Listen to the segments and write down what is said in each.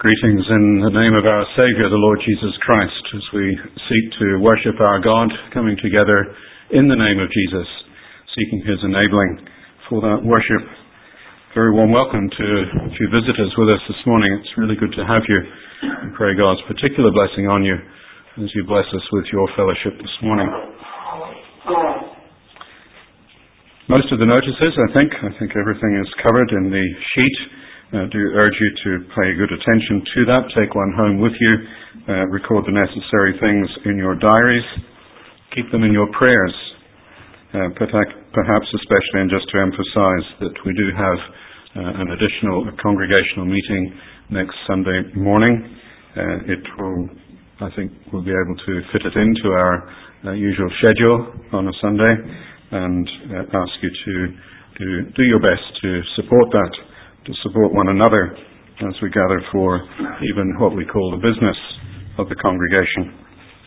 Greetings in the name of our Saviour, the Lord Jesus Christ, as we seek to worship our God, coming together in the name of Jesus, seeking His enabling for that worship. Very warm welcome to a few visitors with us this morning. It's really good to have you, and pray God's particular blessing on you as you bless us with your fellowship this morning. Most of the notices, I think everything is covered in the sheet. I do urge you to pay good attention to that. Take one home with you. Record the necessary things in your diaries. Keep them in your prayers. Perhaps especially, and just to emphasize that we do have an additional congregational meeting next Sunday morning. I think we'll be able to fit it into our usual schedule on a Sunday, and ask you to do your best to support that, to support one another as we gather for even what we call the business of the congregation.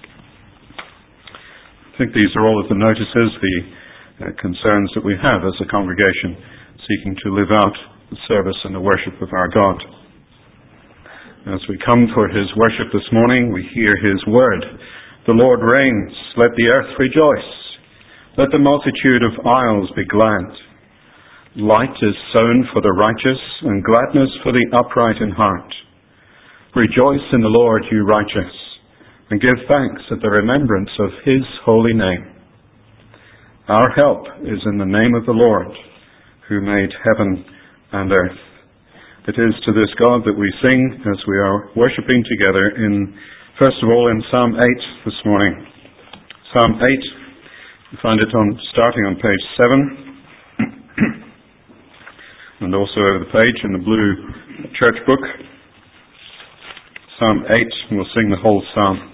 I think these are all of the notices, the concerns that we have as a congregation seeking to live out the service and the worship of our God. As we come for His worship this morning, we hear His word. The Lord reigns, let the earth rejoice. Let the multitude of isles be glad. Light is sown for the righteous, and gladness for the upright in heart. Rejoice in the Lord, you righteous, and give thanks at the remembrance of His holy name. Our help is in the name of the Lord, who made heaven and earth. It is to this God that we sing as we are worshipping together first of all in Psalm 8 this morning. Psalm 8, you find it starting on page 7. And also over the page in the blue church book. Psalm 8, and we'll sing the whole psalm.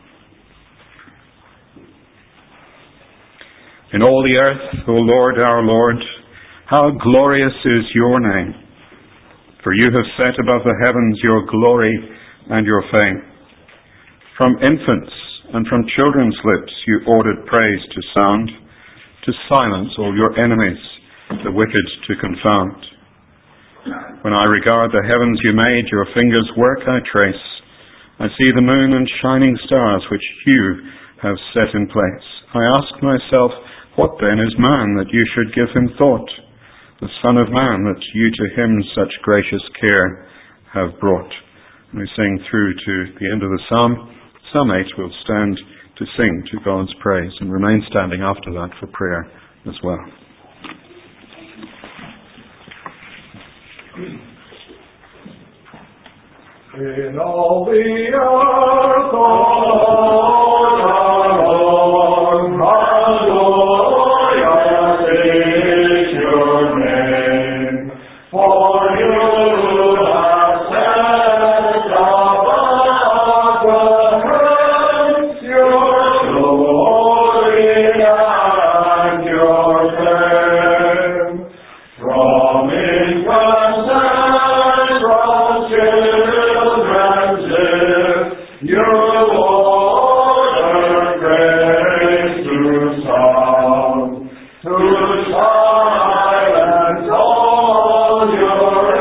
In all the earth, O Lord, our Lord, how glorious is your name. For you have set above the heavens your glory and your fame. From infants and from children's lips you ordered praise to sound, to silence all your enemies, the wicked to confound. When I regard the heavens you made, your fingers' work I trace. I see the moon and shining stars which you have set in place. I ask myself, what then is man that you should give him thought? The Son of Man that you to him such gracious care have brought. And we sing through to the end of the psalm. Psalm 8 will stand to sing to God's praise and remain standing after that for prayer as well. In all the earth, all around, glorious is your name. For you have set above the heavens your glory and your fame. From infants and from children's lips, you order praise to sound, to silence all your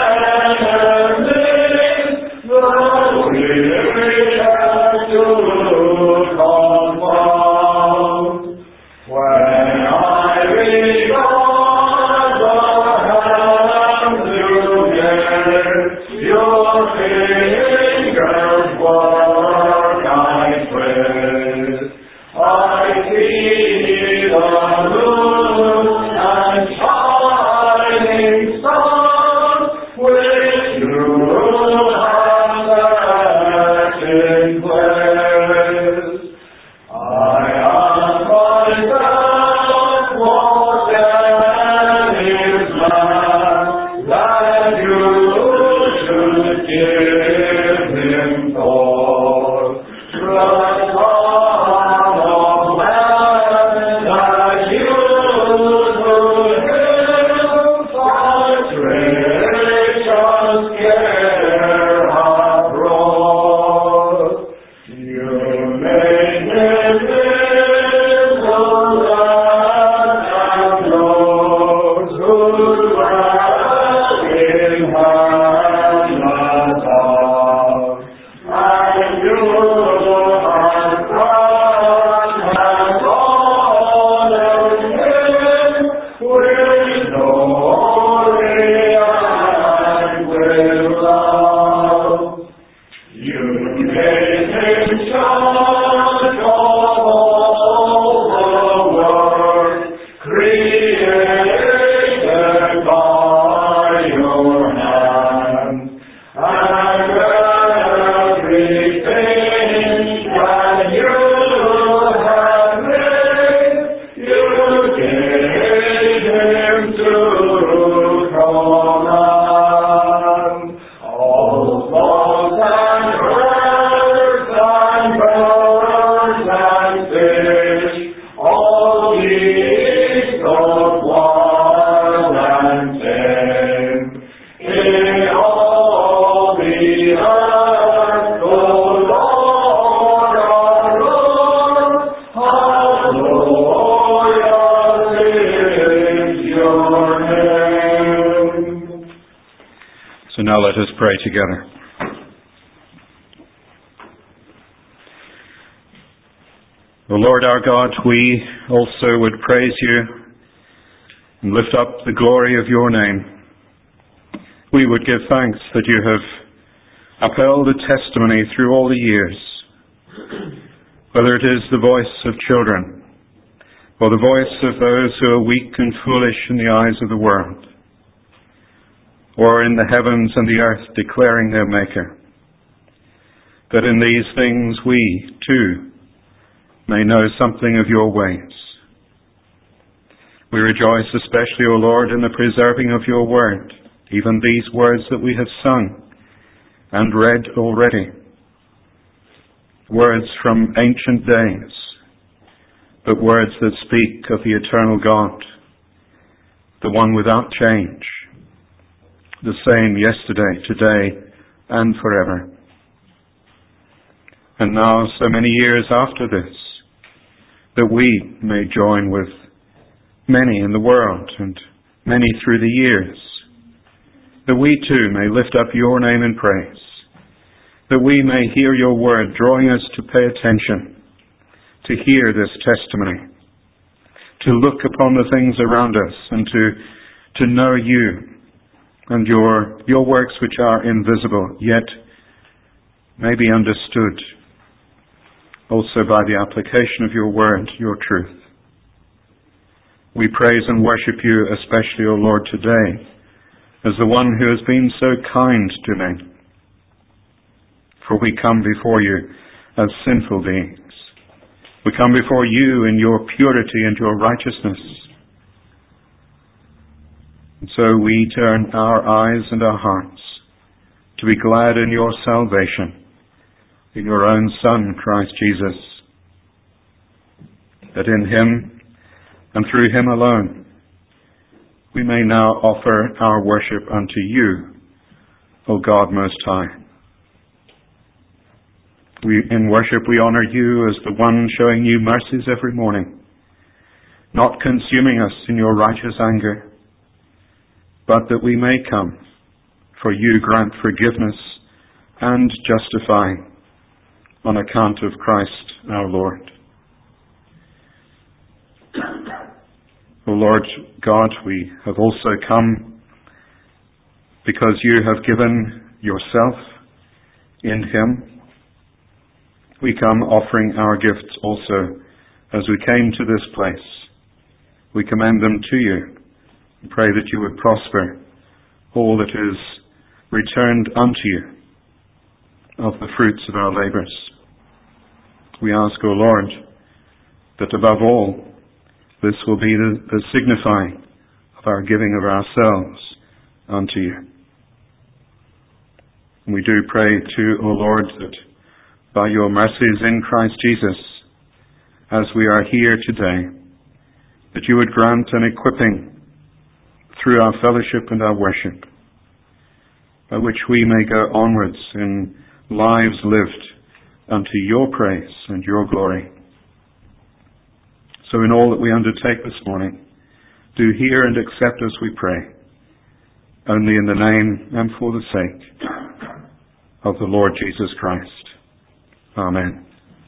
enemies, the weary and to confound. When I regard the heavens you gave, your fingers work I praise. I see the moon and shining stars, which you have set in place. I ask myself, what then is man that you should give him thought? The Son of Man that you to him such gracious care have brought. You made him visible and close, whose dwelling hand us pray together. O Lord our God, we also would praise you and lift up the glory of your name. We would give thanks that you have upheld the testimony through all the years, whether it is the voice of children or the voice of those who are weak and foolish in the eyes of the world, or in the heavens and the earth declaring their Maker, that in these things we, too, may know something of your ways. We rejoice especially, O Lord, in the preserving of your word, even these words that we have sung and read already, words from ancient days, but words that speak of the eternal God, the one without change, the same yesterday, today, and forever. And now, so many years after this, that we may join with many in the world and many through the years, that we too may lift up your name in praise, that we may hear your word drawing us to pay attention, to hear this testimony, to look upon the things around us and to know you and your works which are invisible, yet may be understood also by the application of your word, your truth. We praise and worship you especially, O Lord, today as the one who has been so kind to me. For we come before you as sinful beings. We come before you in your purity and your righteousness. And so we turn our eyes and our hearts to be glad in your salvation, in your own Son, Christ Jesus, that in him and through him alone we may now offer our worship unto you, O God Most High. In worship we honor you as the one showing you mercies every morning, not consuming us in your righteous anger, but that we may come, for you grant forgiveness and justifying on account of Christ our Lord. O Lord God, we have also come because you have given yourself in him. We come offering our gifts also as we came to this place. We commend them to you and pray that you would prosper all that is returned unto you of the fruits of our labours. We ask, O Lord, that above all, this will be the signifying of our giving of ourselves unto you. And we do pray too, O Lord, that by your mercies in Christ Jesus, as we are here today, that you would grant an equipping through our fellowship and our worship, by which we may go onwards in lives lived unto your praise and your glory. So in all that we undertake this morning, do hear and accept us, we pray, only in the name and for the sake of the Lord Jesus Christ. Amen.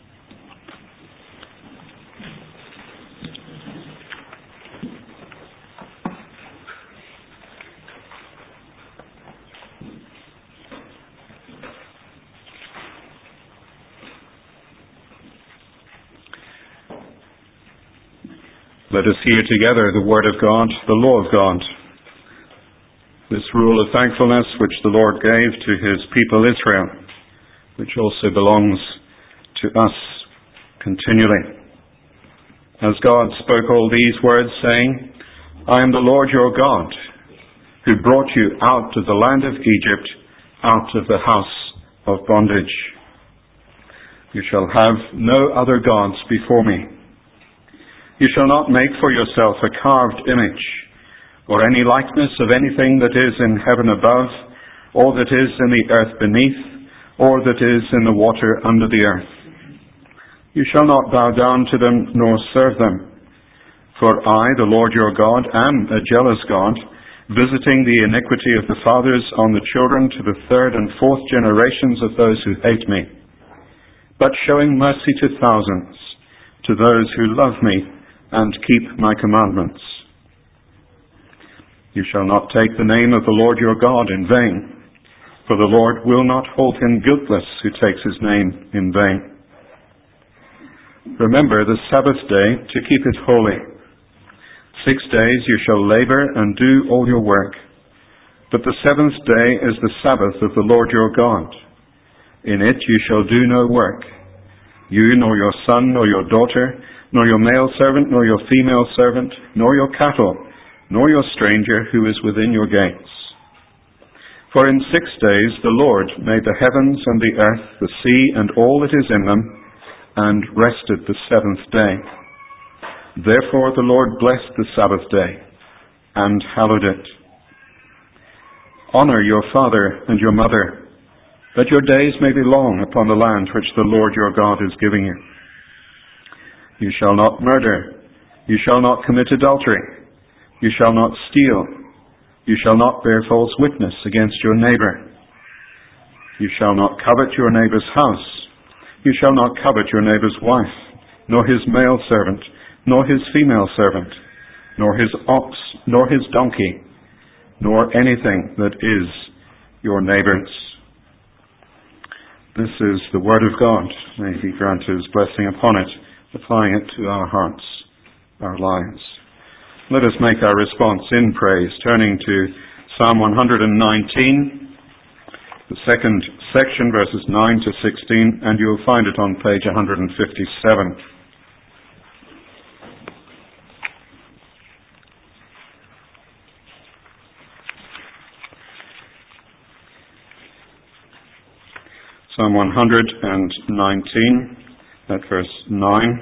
Let us hear together the word of God, the law of God. This rule of thankfulness which the Lord gave to his people Israel, which also belongs to us continually. As God spoke all these words, saying, I am the Lord your God, who brought you out of the land of Egypt, out of the house of bondage. You shall have no other gods before me. You shall not make for yourself a carved image, or any likeness of anything that is in heaven above, or that is in the earth beneath, or that is in the water under the earth. You shall not bow down to them, nor serve them. For I, the Lord your God, am a jealous God, visiting the iniquity of the fathers on the children to the third and fourth generations of those who hate me, but showing mercy to thousands, to those who love me and keep my commandments. You shall not take the name of the Lord your God in vain, for the Lord will not hold him guiltless who takes his name in vain. Remember the Sabbath day to keep it holy. 6 days you shall labor and do all your work, but the seventh day is the Sabbath of the Lord your God. In it you shall do no work, you nor your son nor your daughter, nor your male servant nor your female servant, nor your cattle, nor your stranger who is within your gates. For in 6 days the Lord made the heavens and the earth, the sea and all that is in them, and rested the seventh day. Therefore the Lord blessed the Sabbath day, and hallowed it. Honor your father and your mother, that your days may be long upon the land which the Lord your God is giving you. You shall not murder. You shall not commit adultery. You shall not steal. You shall not bear false witness against your neighbor. You shall not covet your neighbor's house. You shall not covet your neighbor's wife, nor his male servant, nor his female servant, nor his ox, nor his donkey, nor anything that is your neighbor's. This is the word of God. May he grant his blessing upon it, applying it to our hearts, our lives. Let us make our response in praise, turning to Psalm 119, the second section, verses 9 to 16, and you'll find it on page 157. Psalm 119, at verse 9.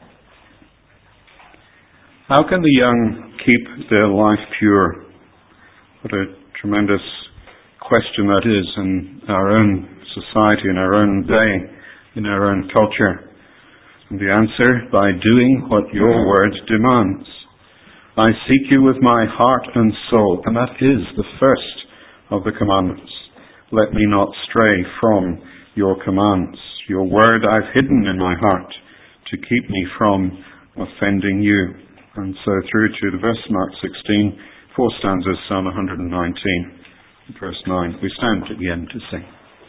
How can the young keep their life pure? What a tremendous question that is in our own society, in our own day, in our own culture. And the answer, by doing what your word demands. I seek you with my heart and soul, and that is the first of the commandments. Let me not stray from your commands. Your word I've hidden in my heart to keep me from offending you. And so through to the verse mark 16, 4 stanzas, Psalm 119, verse 9. We stand again to sing.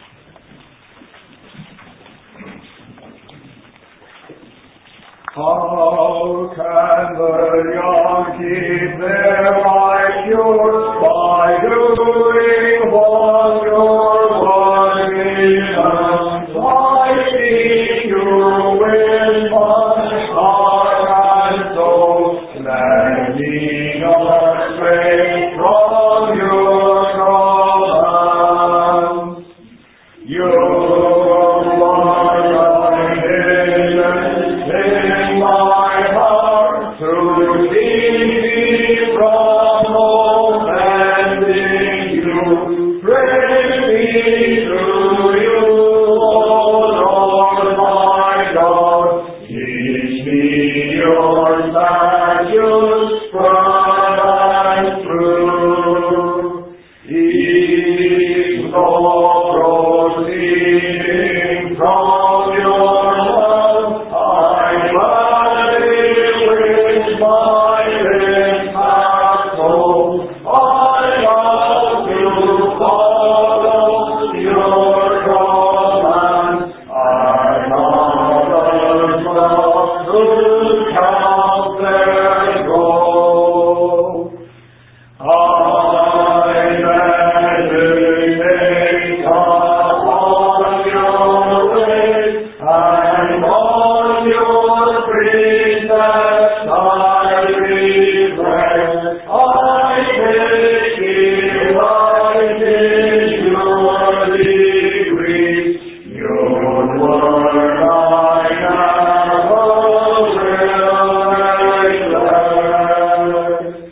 How can the young keep their life pure by doing what your word demands? By seeking you with my heart and soul, let me not stray from your commands. Your word I hid in my heart to keep me from offending you. Praise be to you, O Lord my God. Teach me your statutes tried and true. Each law proceeding from your love, I gladly with my lips have told. I love to follow your commands. I others love to count their gold. I meditate upon your ways, and on your precepts I reflect. I take delight in your decrees. Your word I never will neglect.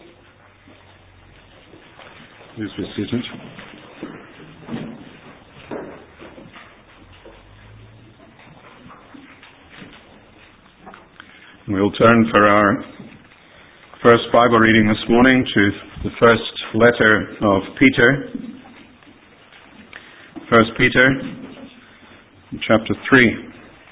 Please be seated. We'll turn for our first Bible reading this morning to the first letter of Peter, 1 Peter, chapter 3.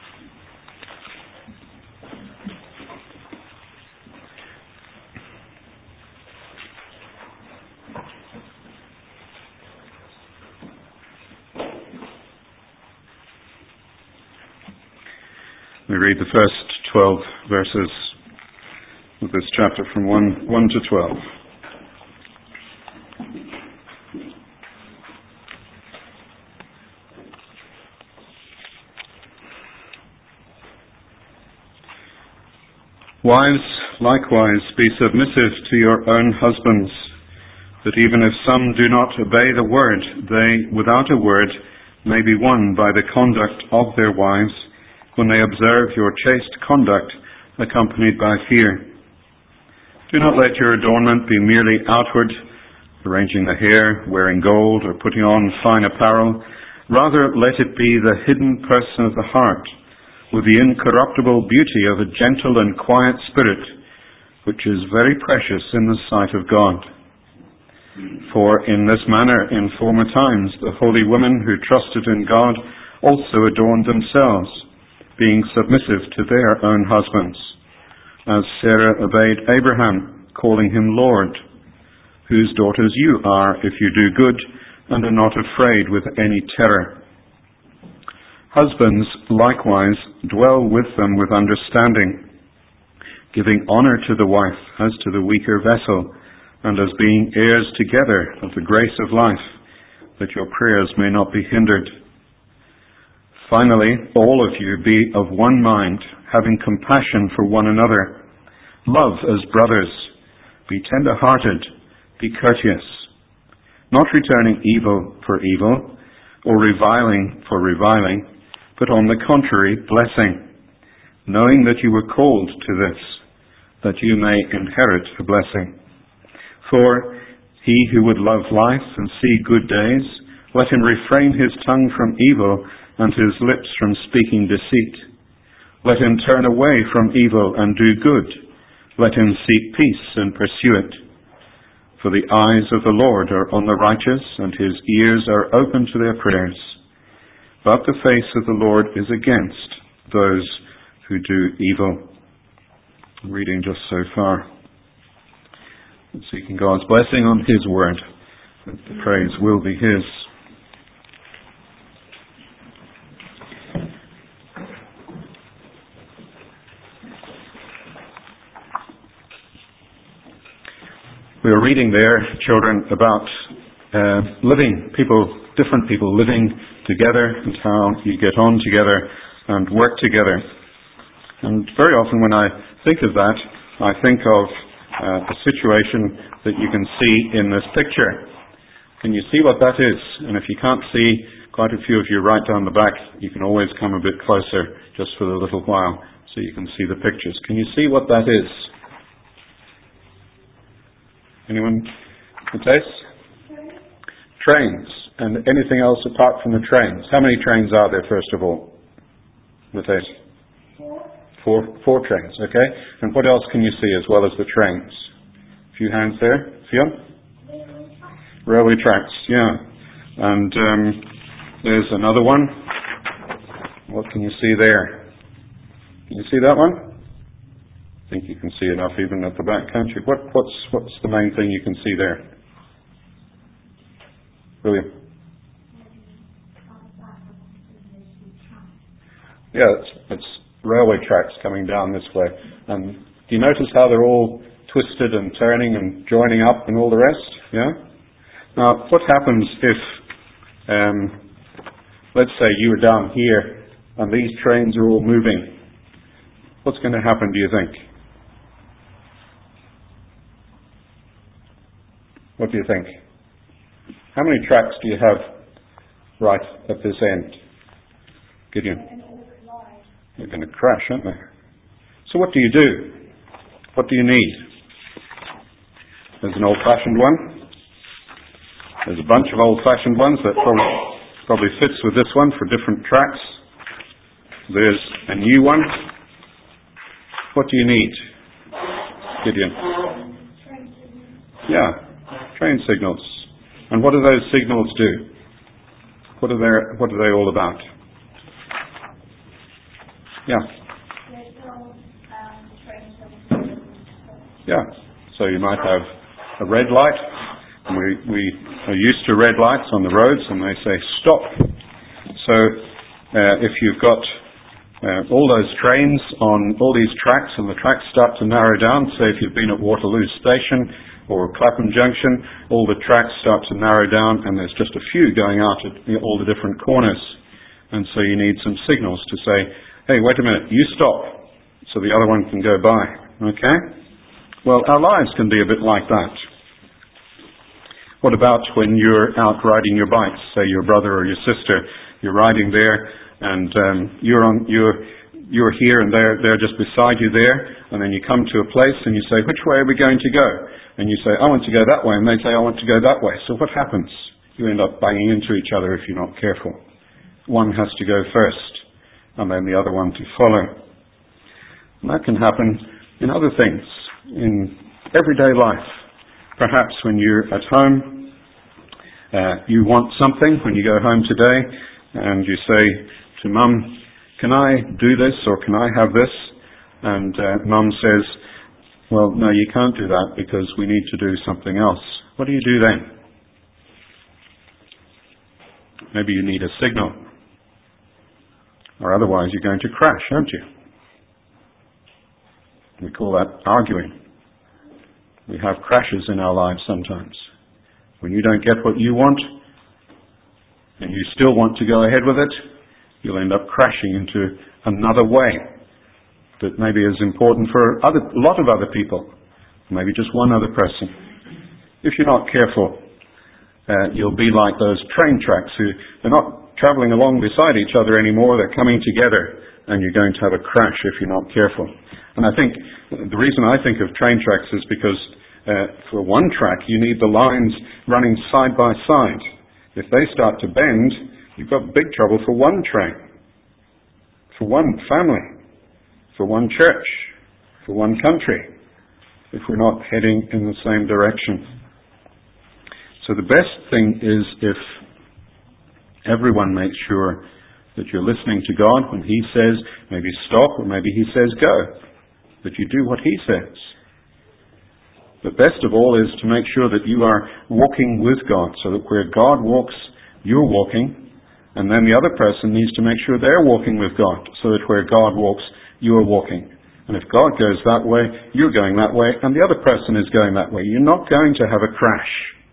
We read the first 12 verses of this chapter from 1 to 12. Wives, likewise, be submissive to your own husbands, that even if some do not obey the word, they, without a word, may be won by the conduct of their wives, when they observe your chaste conduct, accompanied by fear. Do not let your adornment be merely outward, arranging the hair, wearing gold, or putting on fine apparel. Rather, let it be the hidden person of the heart, with the incorruptible beauty of a gentle and quiet spirit, which is very precious in the sight of God. For in this manner, in former times, the holy women who trusted in God also adorned themselves, being submissive to their own husbands, as Sarah obeyed Abraham, calling him Lord, whose daughters you are if you do good and are not afraid with any terror. Husbands, likewise, dwell with them with understanding, giving honor to the wife as to the weaker vessel, and as being heirs together of the grace of life, that your prayers may not be hindered. Finally, all of you be of one mind, having compassion for one another. Love as brothers. Be tender-hearted. Be courteous. Not returning evil for evil, or reviling for reviling, but on the contrary, blessing, knowing that you were called to this, that you may inherit a blessing. For he who would love life and see good days, let him refrain his tongue from evil and his lips from speaking deceit. Let him turn away from evil and do good. Let him seek peace and pursue it. For the eyes of the Lord are on the righteous, and his ears are open to their prayers. But the face of the Lord is against those who do evil. Reading just so far. Seeking God's blessing on his word, that the praise will be his. We were reading there, children, about different people living together, and how you get on together and work together. And very often when I think of that, I think of a situation that you can see in this picture. Can you see what that is? And if you can't see, quite a few of you right down the back, you can always come a bit closer just for a little while so you can see the pictures. Can you see what that is? Anyone? Matthias? Trains. And anything else apart from the trains? How many trains are there, first of all? Matthias? Four trains, okay. And what else can you see as well as the trains? A few hands there. Fionn? Railway tracks, yeah. And there's another one. What can you see there? Can you see that one? I think you can see enough even at the back, can't you? What's the main thing you can see there? William? Yeah, it's railway tracks coming down this way. And do you notice how they're all twisted and turning and joining up and all the rest? Yeah? Now, what happens if, let's say you were down here and these trains are all moving? What's going to happen, do you think? What do you think? How many tracks do you have right at this end? Gideon? They're going to crash, aren't they? So what do you do? What do you need? There's an old-fashioned one. There's a bunch of old-fashioned ones that probably fits with this one for different tracks. There's a new one. What do you need, Gideon? Yeah, Train signals. And what do those signals do? What are they all about? Yeah. Yeah. So you might have a red light. And we are used to red lights on the roads, and they say stop. So if you've got all those trains on all these tracks, and the tracks start to narrow down, say if you've been at Waterloo Station or Clapham Junction, all the tracks start to narrow down, and there's just a few going out at all the different corners. And so you need some signals to say, hey, wait a minute, you stop, so the other one can go by. Okay? Well, our lives can be a bit like that. What about when you're out riding your bikes, say your brother or your sister, you're riding there, and you're here and they're just beside you there, and then you come to a place and you say, which way are we going to go? And you say, I want to go that way, and they say, I want to go that way. So what happens? You end up banging into each other if you're not careful. One has to go first, and then the other one to follow. And that can happen in other things, in everyday life. Perhaps when you're at home, you want something when you go home today, and you say to Mum, can I do this or can I have this? And Mum says, well, no, you can't do that because we need to do something else. What do you do then? Maybe you need a signal, or otherwise you're going to crash, aren't you? We call that arguing. We have crashes in our lives sometimes. When you don't get what you want, and you still want to go ahead with it, you'll end up crashing into another way that maybe is important for a lot of other people, maybe just one other person. If you're not careful, you'll be like those train tracks who are not traveling along beside each other anymore, they're coming together, and you're going to have a crash if you're not careful. And I think the reason I think of train tracks is because for one track you need the lines running side by side. If they start to bend, you've got big trouble for one train, for one family, for one church, for one country, if we're not heading in the same direction. So the best thing is if everyone makes sure that you're listening to God when He says maybe stop or maybe He says go, that you do what He says. But best of all is to make sure that you are walking with God, so that where God walks, you're walking, and then the other person needs to make sure they're walking with God, so that where God walks, you're walking. And if God goes that way, you're going that way, and the other person is going that way. You're not going to have a crash,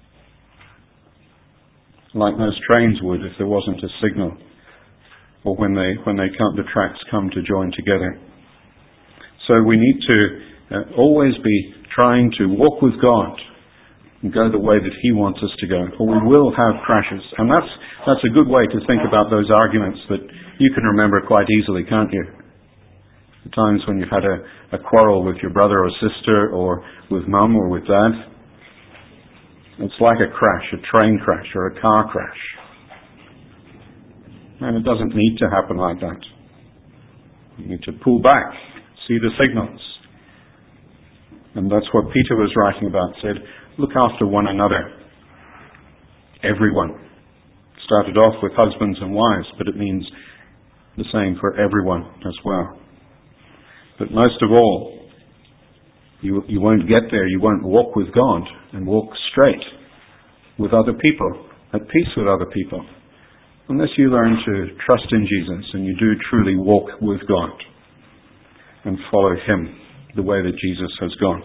like most trains would if there wasn't a signal, or when the tracks come to join together. So we need to always be trying to walk with God and go the way that He wants us to go, or we will have crashes. And that's a good way to think about those arguments that you can remember quite easily, can't you? The times when you've had a quarrel with your brother or sister, or with Mum or with Dad. It's like a crash, a train crash or a car crash. And it doesn't need to happen like that. You need to pull back, see the signals. And that's what Peter was writing about, said, look after one another. Everyone. Started off with husbands and wives, but it means the same for everyone as well. But most of all, you won't get there, you won't walk with God and walk straight with other people, at peace with other people, unless you learn to trust in Jesus and you do truly walk with God and follow Him the way that Jesus has gone.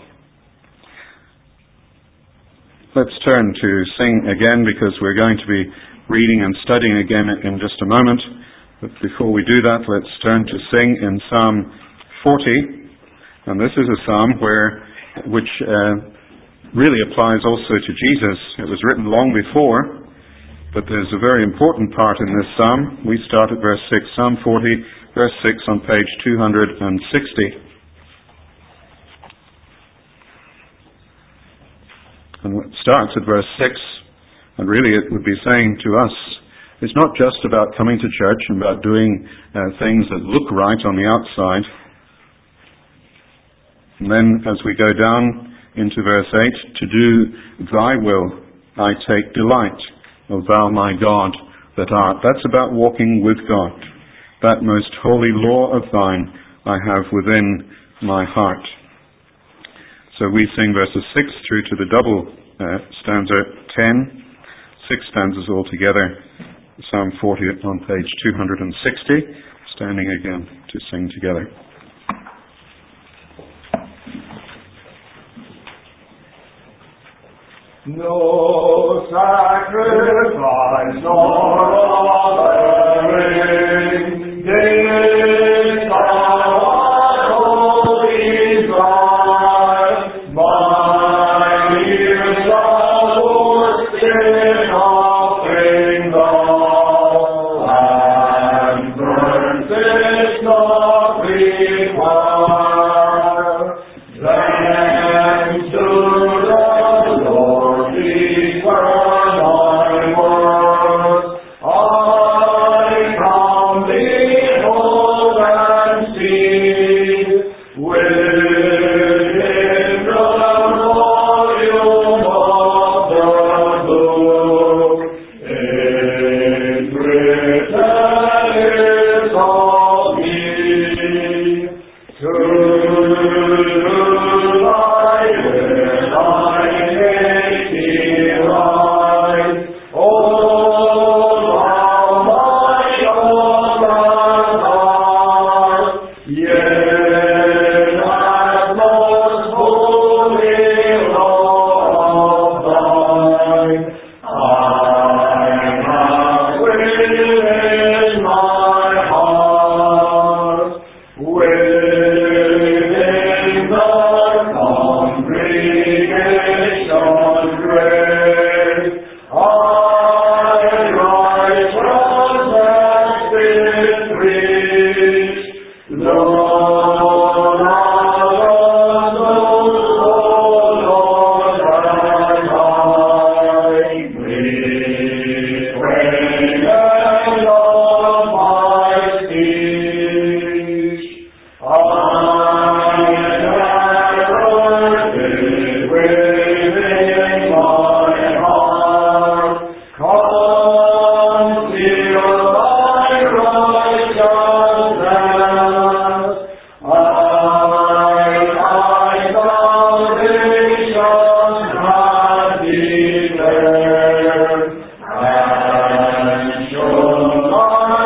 Let's turn to sing again, because we're going to be reading and studying again in just a moment. But before we do that, let's turn to sing in Psalm 40. And this is a psalm which really applies also to Jesus. It was written long before, but there's a very important part in this psalm. We start at verse 6, Psalm 40, verse 6 on page 260. And it starts at verse 6, and really it would be saying to us, it's not just about coming to church and about doing things that look right on the outside. And then as we go down into verse 8, to do thy will I take delight, O thou my God that art. That's about walking with God. That most holy law of thine I have within my heart. So we sing verses 6 through to the double stanza 10, 6 stanzas altogether. Psalm 40 on page 260, standing again to sing together. No sacrifice nor offering, this our holy God, my ears are sin offering thou, and burnt is not required. Then to the Lord return thy words. I come behold and see within the volume of the book. It written is of me to thy will I make thee right. O thou my own God, yet that most holy law of thine I have within my heart, within the congregation great. I righteousness did preach, Lord, I Lord, and hide me, praying of my speech. I never did within my heart conceal thy righteousness. I salvation have declared, and shown my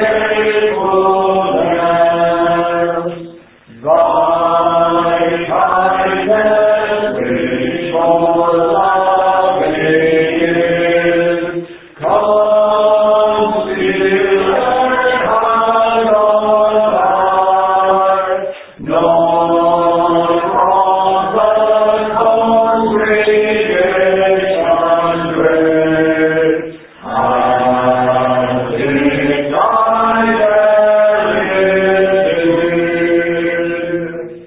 faithfulness. Thy kindness which for loving is, conceal and hide not thine, nor from the congregation great. As in thy benefit.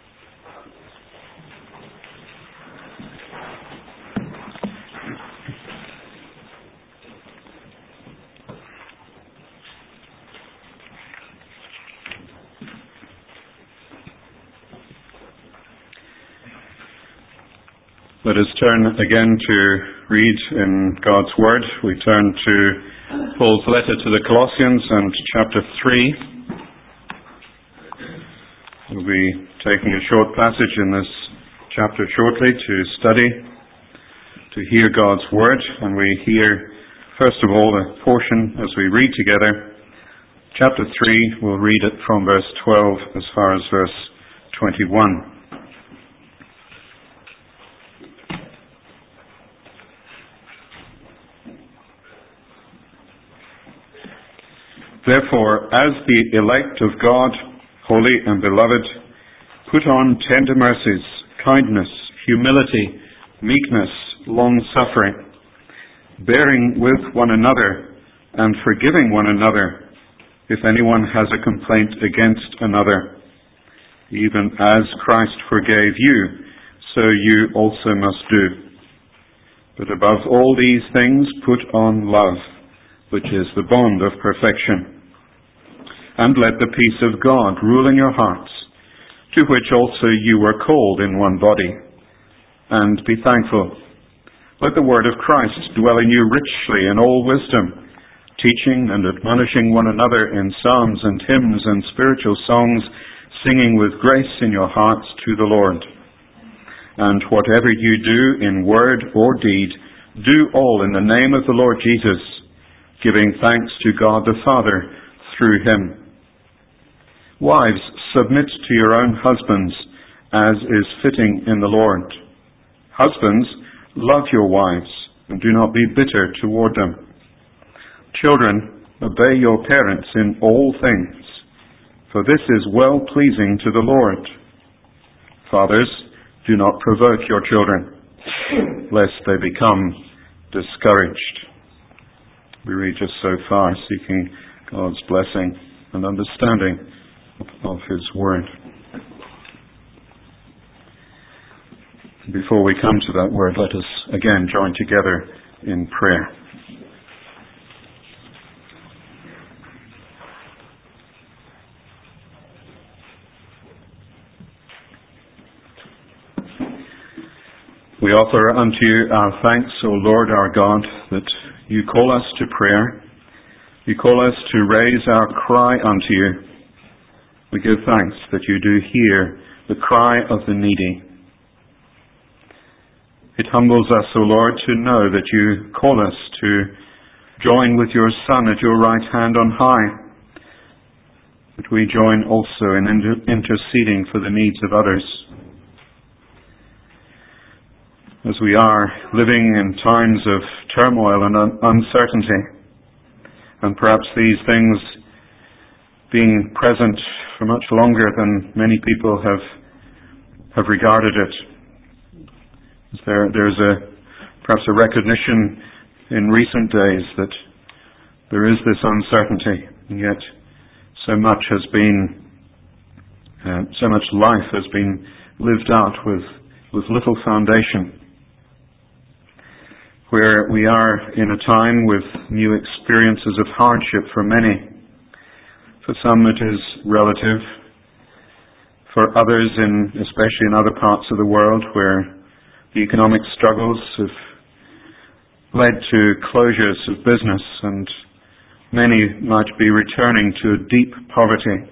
Let us turn again to read in God's Word. We turn to Paul's letter to the Colossians and chapter 3. We'll be taking a short passage in this chapter shortly to study, to hear God's Word. And we hear, first of all, a portion as we read together. Chapter 3, we'll read it from verse 12 as far as verse 21. Therefore, as the elect of God, holy and beloved, put on tender mercies, kindness, humility, meekness, long-suffering, bearing with one another and forgiving one another, if anyone has a complaint against another. Even as Christ forgave you, so you also must do. But above all these things, put on love, which is the bond of perfection. And let the peace of God rule in your hearts, to which also you were called in one body, and be thankful. Let the word of Christ dwell in you richly in all wisdom, teaching and admonishing one another in psalms and hymns and spiritual songs, singing with grace in your hearts to the Lord. And whatever you do in word or deed, do all in the name of the Lord Jesus, giving thanks to God the Father through him. Wives, submit to your own husbands, as is fitting in the Lord. Husbands, love your wives, and do not be bitter toward them. Children, obey your parents in all things, for this is well-pleasing to the Lord. Fathers, do not provoke your children, lest they become discouraged. We read just so far, seeking God's blessing and understanding of his word. Before we come to that word, let us again join together in prayer. We offer unto you our thanks, O Lord our God, that you call us to prayer. You call us to raise our cry unto you. We give thanks that you do hear the cry of the needy. It humbles us, O Lord, to know that you call us to join with your Son at your right hand on high, that we join also in interceding for the needs of others. As we are living in times of turmoil and uncertainty, and perhaps these things being present for much longer than many people have regarded it, there's perhaps a recognition in recent days that there is this uncertainty, and yet so much life has been lived out with little foundation. Where we are in a time with new experiences of hardship for many. For some it is relative. For others, especially in other parts of the world where the economic struggles have led to closures of business, and many might be returning to a deep poverty.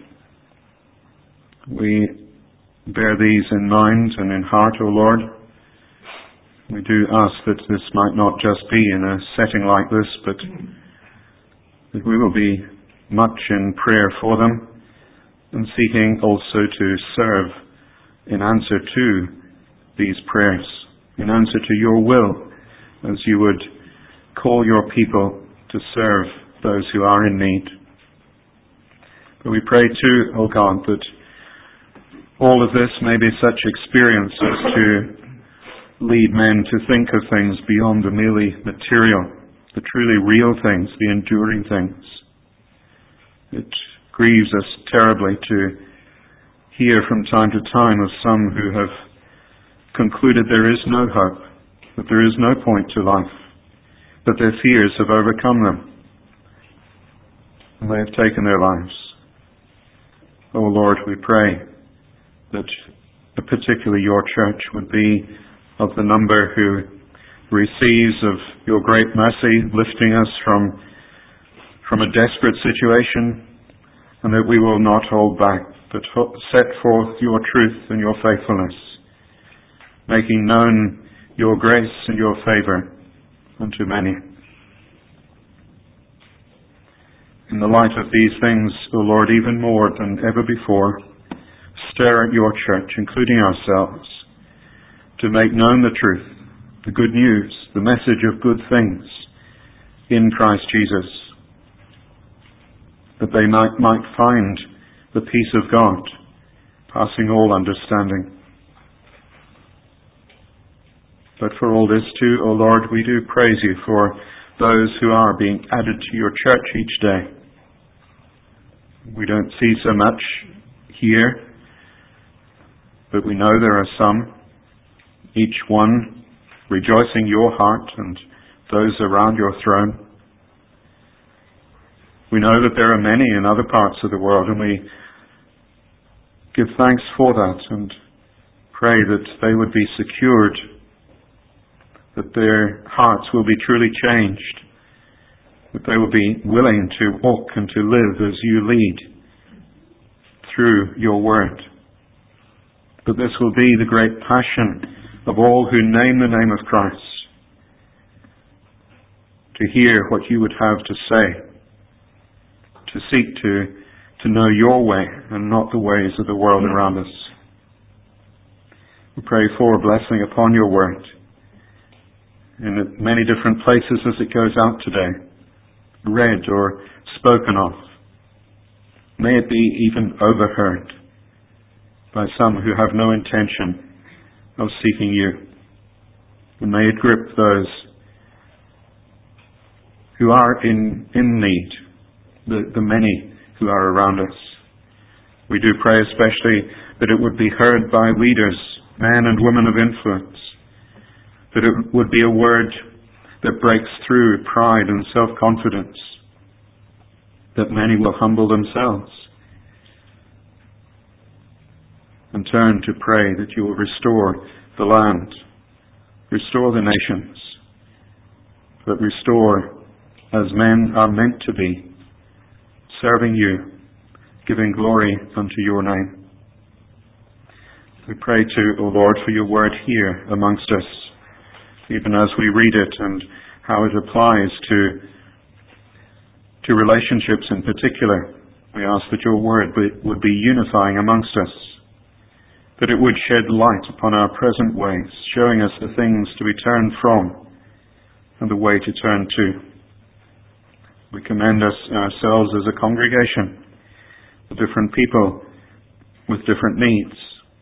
We bear these in mind and in heart, O Lord. We do ask that this might not just be in a setting like this, but that we will be much in prayer for them, and seeking also to serve in answer to these prayers, in answer to your will, as you would call your people to serve those who are in need. But we pray too, O God, that all of this may be such experiences to lead men to think of things beyond the merely material, the truly real things, the enduring things. It grieves us terribly to hear from time to time of some who have concluded there is no hope, that there is no point to life, that their fears have overcome them, and they have taken their lives. O Lord, we pray that particularly your church would be of the number who receives of your great mercy, lifting us from a desperate situation, and that we will not hold back, but set forth your truth and your faithfulness, making known your grace and your favour unto many. In the light of these things, O Lord, even more than ever before, stir your church, including ourselves, to make known the truth, the good news, the message of good things in Christ Jesus, that they might find the peace of God, passing all understanding. But for all this too, O Lord, we do praise you for those who are being added to your church each day. We don't see so much here, but we know there are some, each one rejoicing your heart and those around your throne. We know that there are many in other parts of the world, and we give thanks for that and pray that they would be secured that their hearts will be truly changed, that they will be willing to walk and to live as you lead through your word. That this will be the great passion of all who name the name of Christ, to hear what you would have to say, to seek to know your way and not the ways of the world around us. We pray for a blessing upon your word in many different places as it goes out today, read or spoken of. May it be even overheard by some who have no intention of seeking you. And may it grip those who are in need, the many who are around us. We do pray especially that it would be heard by leaders, men and women of influence, that it would be a word that breaks through pride and self-confidence, that many will humble themselves and turn to pray that you will restore the land, restore the nations, but restore as men are meant to be, serving you, giving glory unto your name. We pray too, O Lord, for your word here amongst us, even as we read it and how it applies to relationships in particular. We ask that your word would be unifying amongst us, that it would shed light upon our present ways, showing us the things to be turned from and the way to turn to. We commend ourselves as a congregation, the different people with different needs.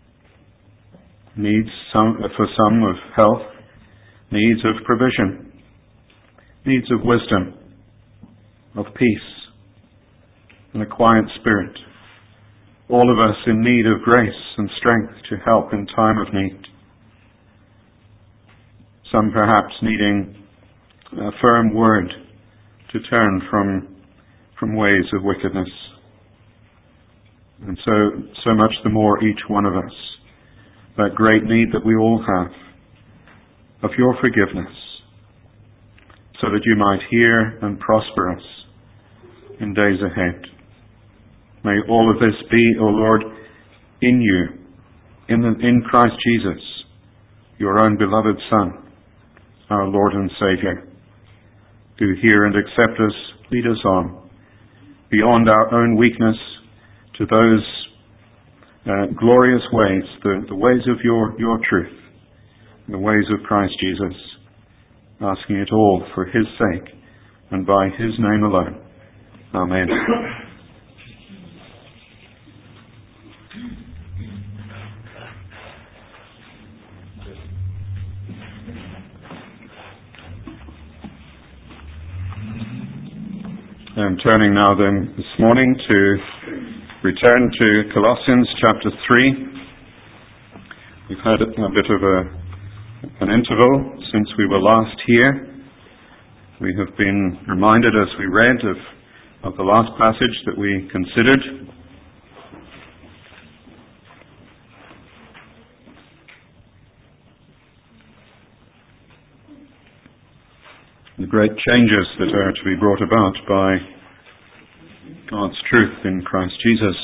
Needs for some of health, needs of provision, needs of wisdom, of peace, and a quiet spirit. All of us in need of grace and strength to help in time of need. Some perhaps needing a firm word to turn from ways of wickedness. And so much the more each one of us, that great need that we all have of your forgiveness, so that you might hear and prosper us in days ahead. May all of this be, O Lord, in you, in Christ Jesus, your own beloved Son, our Lord and Saviour. Do hear and accept us, lead us on, beyond our own weakness, to those glorious ways, the ways of your truth, the ways of Christ Jesus, asking it all for his sake and by his name alone. Amen. I'm turning now then this morning to return to Colossians chapter 3. We've had a bit of an interval since we were last here. We have been reminded as we read of the last passage that we considered. The great changes that are to be brought about by God's truth in Christ Jesus.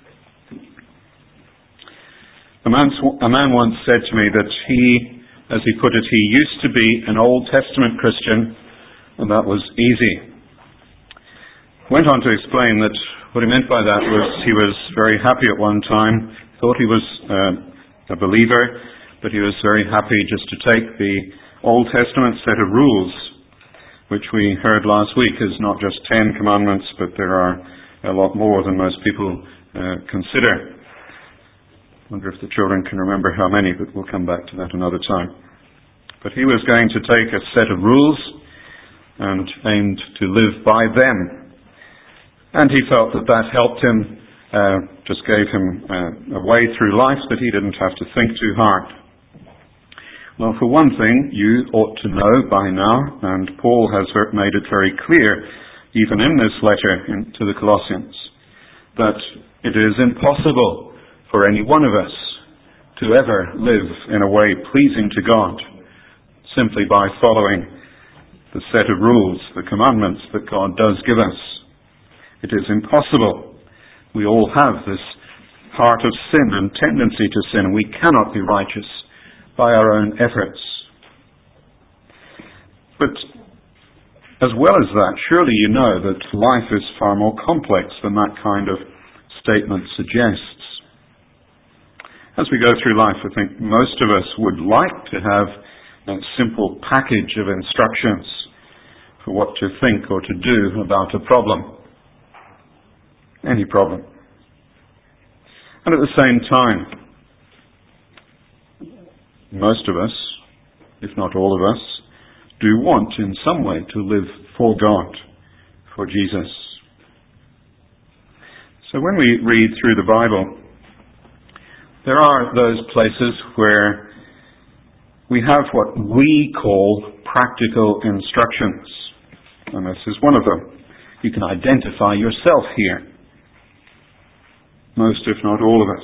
A man once said to me that he, as he put it, he used to be an Old Testament Christian, and that was easy. Went on to explain that what he meant by that was he was very happy at one time, thought he was a believer, but he was very happy just to take the Old Testament set of rules, which we heard last week is not just 10 commandments, but there are a lot more than most people consider. I wonder if the children can remember how many, but we'll come back to that another time. But he was going to take a set of rules and aimed to live by them. And he felt that helped him, just gave him a way through life that he didn't have to think too hard. Well, for one thing, you ought to know by now, and Paul has made it very clear, even in this letter to the Colossians, that it is impossible for any one of us to ever live in a way pleasing to God, simply by following the set of rules, the commandments that God does give us. It is impossible. We all have this heart of sin and tendency to sin, and we cannot be righteous by our own efforts. But as well as that, surely you know that life is far more complex than that kind of statement suggests. As we go through life, I think most of us would like to have a simple package of instructions for what to think or to do about a problem. Any problem. And at the same time, most of us, if not all of us, do want in some way to live for God, for Jesus. So when we read through the Bible, there are those places where we have what we call practical instructions. And this is one of them. You can identify yourself here. Most, if not all of us.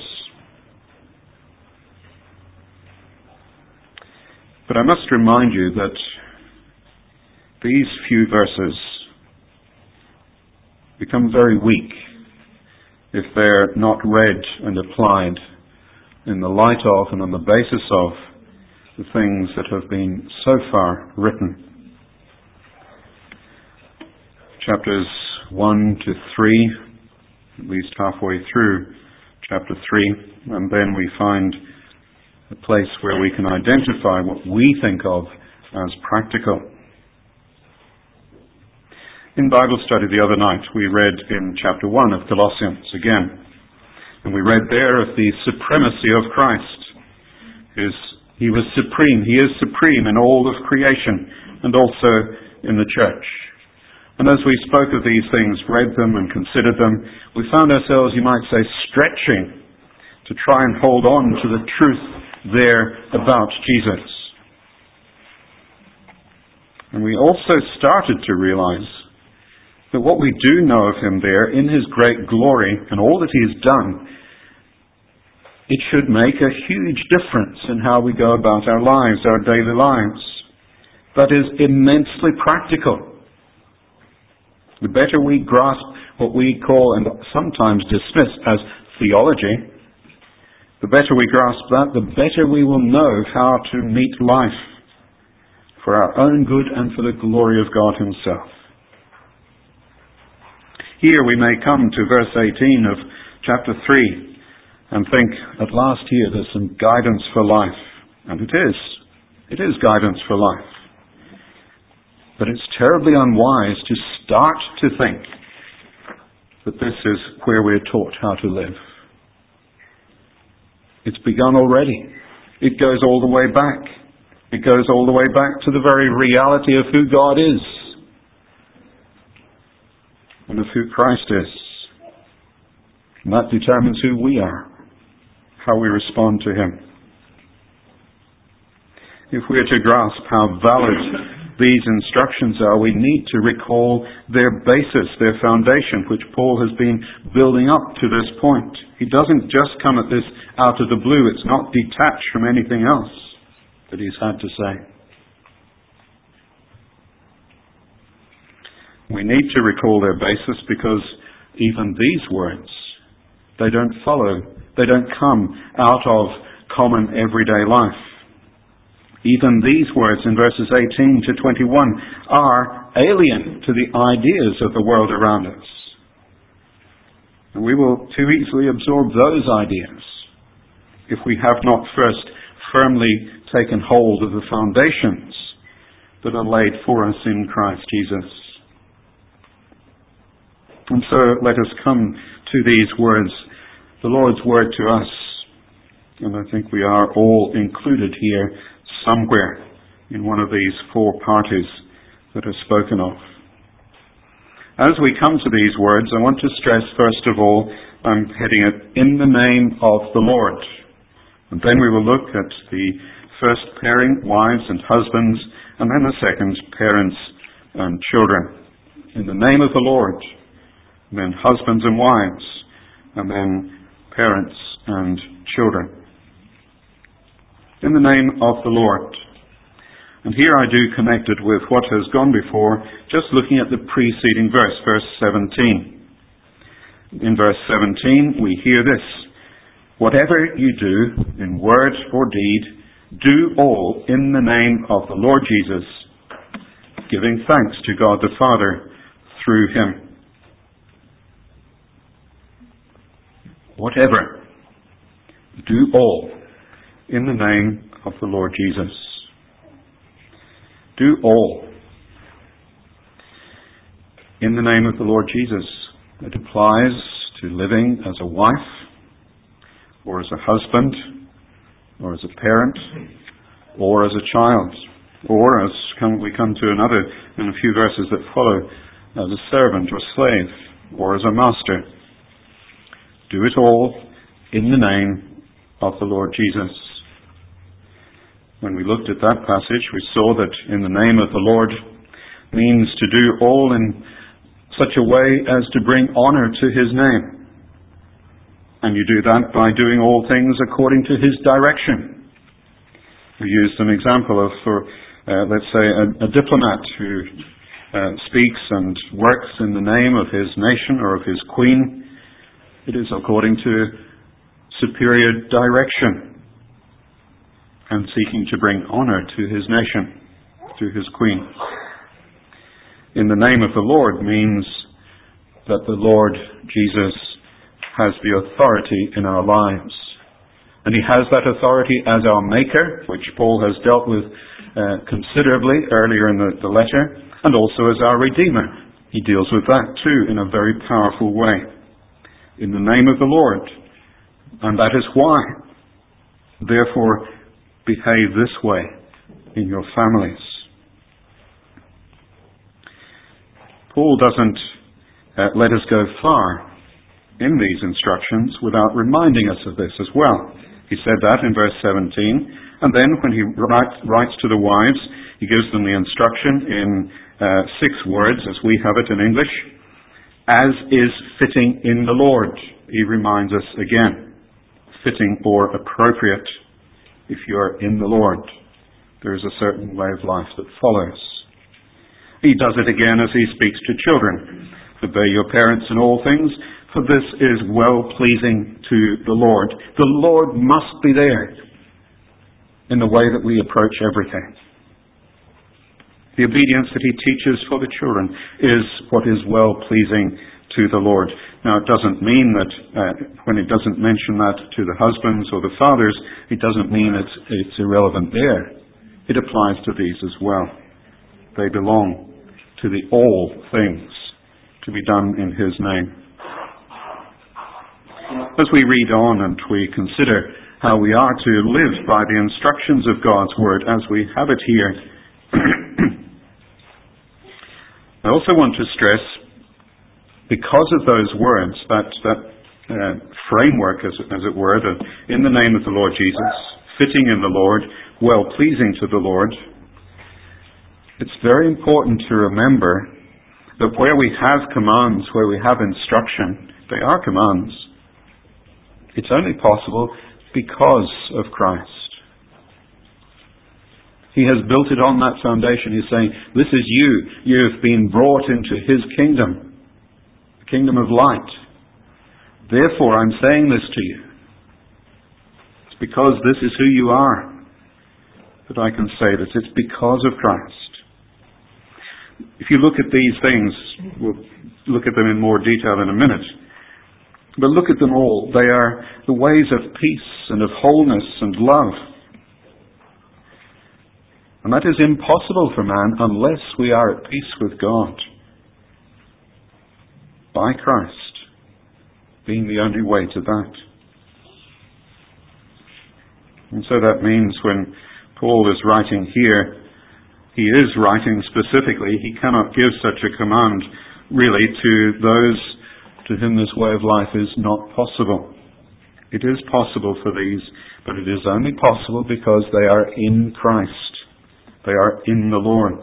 But I must remind you that these few verses become very weak if they're not read and applied in the light of and on the basis of the things that have been so far written. Chapters 1 to 3, at least halfway through chapter 3, and then we find a place where we can identify what we think of as practical. In Bible study the other night, we read in chapter 1 of Colossians again, and we read there of the supremacy of Christ. He was supreme. He is supreme in all of creation and also in the church. And as we spoke of these things, read them and considered them, we found ourselves, you might say, stretching to try and hold on to the truth there about Jesus. And we also started to realize that what we do know of him there in his great glory and all that he has done, it should make a huge difference in how we go about our lives, our daily lives. That is immensely practical. The better we grasp what we call and sometimes dismiss as theology, the better we grasp that, the better we will know how to meet life for our own good and for the glory of God himself. Here we may come to verse 18 of chapter 3 and think, at last here there's some guidance for life. And it is. It is guidance for life. But it's terribly unwise to start to think that this is where we're taught how to live. It's begun already. It goes all the way back. It goes all the way back to the very reality of who God is and of who Christ is. And that determines who we are, how we respond to him. If we are to grasp how valid these instructions are, we need to recall their basis, their foundation, which Paul has been building up to this point. He doesn't just come at this out of the blue. It's not detached from anything else that he's had to say. We need to recall their basis because even these words, they don't come out of common everyday life. Even these words in verses 18 to 21 are alien to the ideas of the world around us. And we will too easily absorb those ideas if we have not first firmly taken hold of the foundations that are laid for us in Christ Jesus. And so let us come to these words, the Lord's word to us. And I think we are all included here somewhere in one of these four parties that are spoken of. As we come to these words, I want to stress, first of all, I'm heading it in the name of the Lord. And then we will look at the first pairing, wives and husbands, and then the second, parents and children. In the name of the Lord, and then husbands and wives, and then parents and children. In the name of the Lord. And here I do connect it with what has gone before, just looking at the preceding verse, verse 17. In verse 17 we hear this: "Whatever you do, in word or deed, do all in the name of the Lord Jesus, giving thanks to God the Father through him." Whatever. Do all in the name of the Lord Jesus. Do all in the name of the Lord Jesus. It applies to living as a wife, or as a husband, or as a parent, or as a child, or as we come to another in a few verses that follow, as a servant or slave, or as a master. Do it all in the name of the Lord Jesus. When we looked at that passage, we saw that in the name of the Lord means to do all in such a way as to bring honor to his name. And you do that by doing all things according to his direction. We used an example of, let's say, a diplomat who speaks and works in the name of his nation or of his queen. It is according to superior direction and seeking to bring honor to his nation, to his queen. In the name of the Lord means that the Lord Jesus has the authority in our lives. And he has that authority as our Maker, which Paul has dealt with considerably earlier in the letter, and also as our Redeemer. He deals with that too in a very powerful way. In the name of the Lord. And that is why. Therefore, behave this way in your families. Paul doesn't let us go far in these instructions without reminding us of this as well. He said that in verse 17, and then when he writes to the wives, he gives them the instruction in 6 words, as we have it in English, as is fitting in the Lord. He reminds us again, fitting or appropriate. If you are in the Lord, there is a certain way of life that follows. He does it again as he speaks to children. Obey your parents in all things, for this is well-pleasing to the Lord. The Lord must be there in the way that we approach everything. The obedience that he teaches for the children is what is well-pleasing to the Lord. Now, it doesn't mean that when it doesn't mention that to the husbands or the fathers, it doesn't mean it's irrelevant there. It applies to these as well. They belong to the all things to be done in his name. As we read on and we consider how we are to live by the instructions of God's Word as we have it here, I also want to stress, because of those words, that framework, as it were, that in the name of the Lord Jesus, fitting in the Lord, well-pleasing to the Lord, it's very important to remember that where we have commands, where we have instruction, they are commands. It's only possible because of Christ. He has built it on that foundation. He's saying, this is you. You have been brought into his kingdom, the kingdom of light. Therefore, I'm saying this to you. It's because this is who you are that I can say this. It's because of Christ. If you look at these things, we'll look at them in more detail in a minute. But look at them all. They are the ways of peace and of wholeness and love. And that is impossible for man unless we are at peace with God. By Christ being the only way to that. And so that means when Paul is writing here, he is writing specifically. He cannot give such a command really to those to whom this way of life is not possible. It is possible for these, but it is only possible because they are in Christ. They are in the Lord.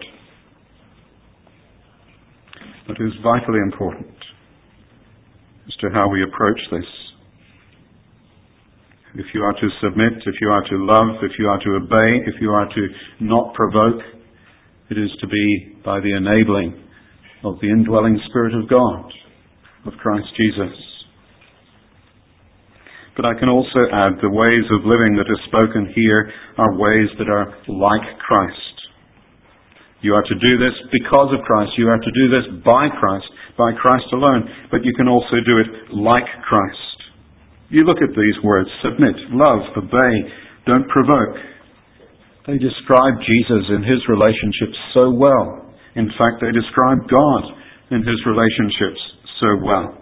It is vitally important as to how we approach this. if you are to submit, if you are to love, if you are to obey, if you are to not provoke, it is to be by the enabling of the indwelling Spirit of God, of Christ Jesus. But I can also add the ways of living that are spoken here are ways that are like Christ. You are to do this because of Christ. You are to do this by Christ alone. But you can also do it like Christ. You look at these words: submit, love, obey, don't provoke. They describe Jesus in his relationships so well. In fact, they describe God in his relationships so well.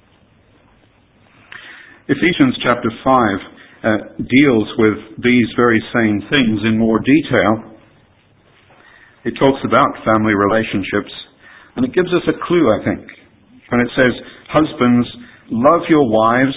Ephesians chapter 5 deals with these very same things in more detail. It talks about family relationships, and it gives us a clue, I think. When it says, husbands, love your wives.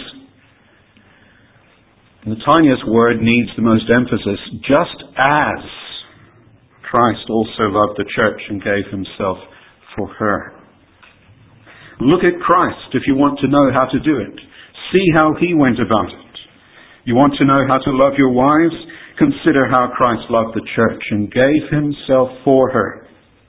And the tiniest word needs the most emphasis. Just as Christ also loved the church and gave himself for her. Look at Christ if you want to know how to do it. See how he went about it. You want to know how to love your wives? Consider how Christ loved the church and gave himself for her.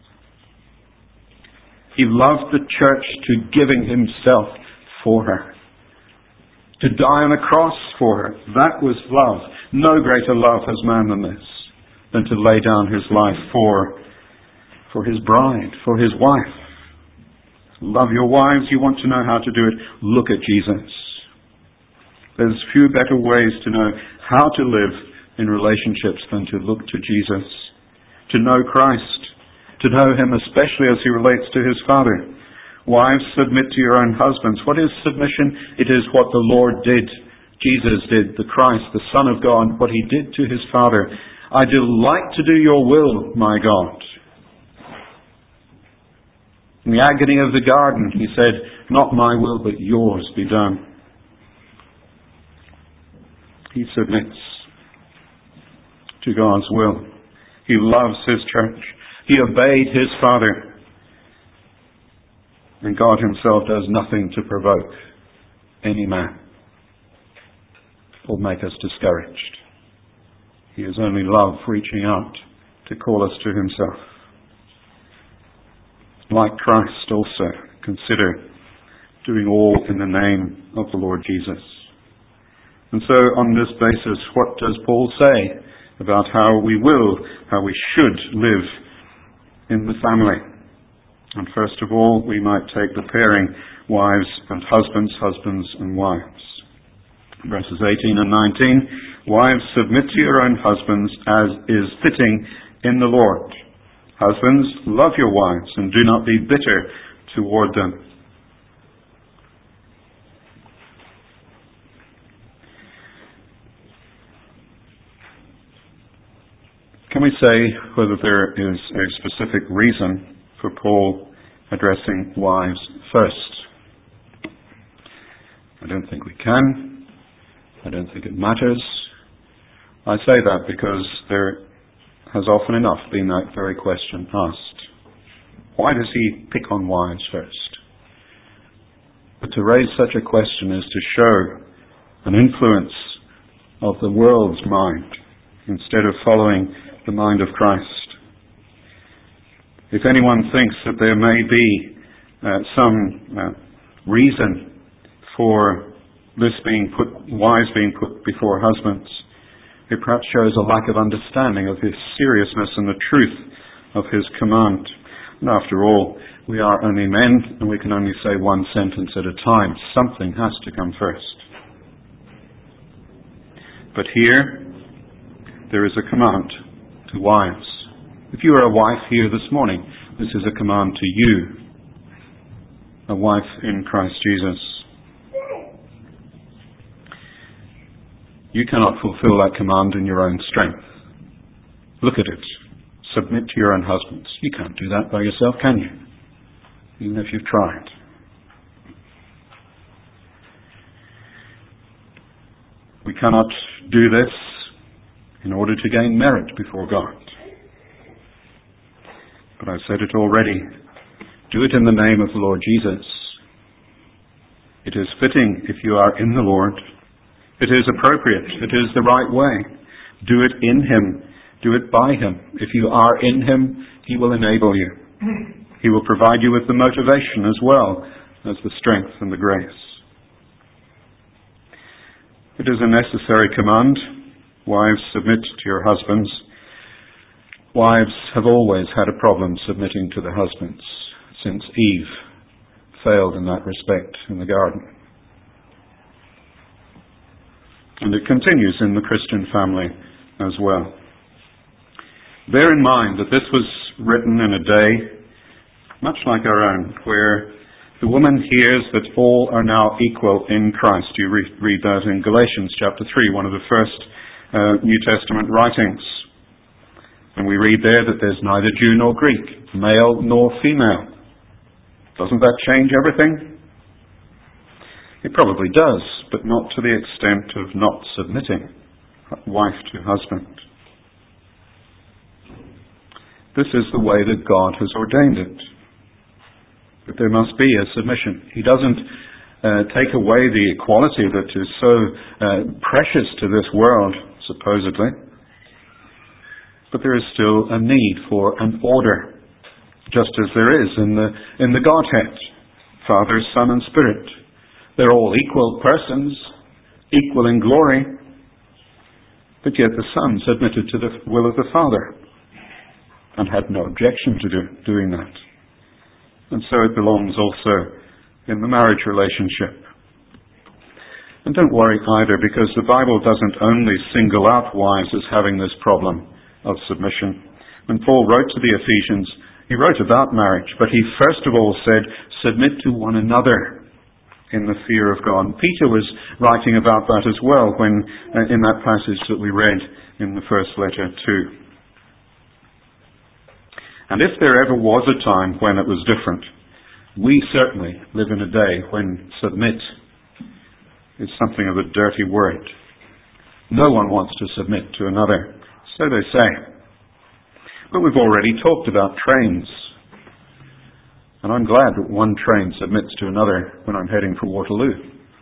He loved the church to giving himself for her. To die on a cross for her. That was love. No greater love has man than this, than to lay down his life for his bride, for his wife. Love your wives. You want to know how to do it? Look at Jesus. There's few better ways to know how to live in relationships than to look to Jesus, to know Christ, to know him especially as he relates to his Father. Wives, submit to your own husbands. What is submission? It is what the Lord did, Jesus did, the Christ, the Son of God, what he did to his Father. I delight to do your will, my God. In the agony of the garden, he said, not my will, but yours be done. He submits to God's will. He loves his church. He obeyed his Father. And God himself does nothing to provoke any man or make us discouraged. He is only love reaching out to call us to himself. Like Christ also, consider doing all in the name of the Lord Jesus. And so on this basis, what does Paul say about how we should live in the family? And first of all, we might take the pairing wives and husbands, husbands and wives. Verses 18 and 19, wives, submit to your own husbands as is fitting in the Lord. Husbands, love your wives and do not be bitter toward them. Can we say whether there is a specific reason for Paul addressing wives first? I don't think we can. I don't think it matters. I say that because there has often enough been that very question asked. Why does he pick on wives first? But to raise such a question is to show an influence of the world's mind instead of following the mind of Christ. If anyone thinks that there may be some reason for wives being put before husbands, it perhaps shows a lack of understanding of his seriousness and the truth of his command. And after all, we are only men and we can only say one sentence at a time. Something has to come first. But here, there is a command to wives. If you are a wife here this morning, this is a command to you, a wife in Christ Jesus. You cannot fulfill that command in your own strength. Look at it. Submit to your own husbands. You can't do that by yourself, can you? Even if you've tried. We cannot do this in order to gain merit before God. But I've said it already. Do it in the name of the Lord Jesus. It is fitting if you are in the Lord It is appropriate. It is the right way. Do it in Him. Do it by Him. If you are in Him, He will enable you. He will provide you with the motivation as well as the strength and the grace. It is a necessary command. Wives, submit to your husbands. Wives have always had a problem submitting to their husbands since Eve failed in that respect in the garden. And it continues in the Christian family as well. Bear in mind that this was written in a day much like our own, where the woman hears that all are now equal in Christ. You read that in Galatians chapter 3, one of the first New Testament writings. And we read there that there's neither Jew nor Greek, male nor female. Doesn't that change everything? It probably does, but not to the extent of not submitting wife to husband. This is the way that God has ordained it. But there must be a submission. He doesn't take away the equality that is so precious to this world, supposedly. But there is still a need for an order, just as there is in the Godhead, Father, Son, and Spirit. They're all equal persons, equal in glory, but yet the Son submitted to the will of the Father and had no objection to doing that. And so it belongs also in the marriage relationship. And don't worry either, because the Bible doesn't only single out wives as having this problem of submission. When Paul wrote to the Ephesians, he wrote about marriage, but he first of all said, submit to one another in the fear of God. Peter was writing about that as well when in that passage that we read in the first letter too. And if there ever was a time when it was different, we certainly live in a day when submit is something of a dirty word. No one wants to submit to another, so they say. But we've already talked about trains. And I'm glad that one train submits to another when I'm heading for Waterloo.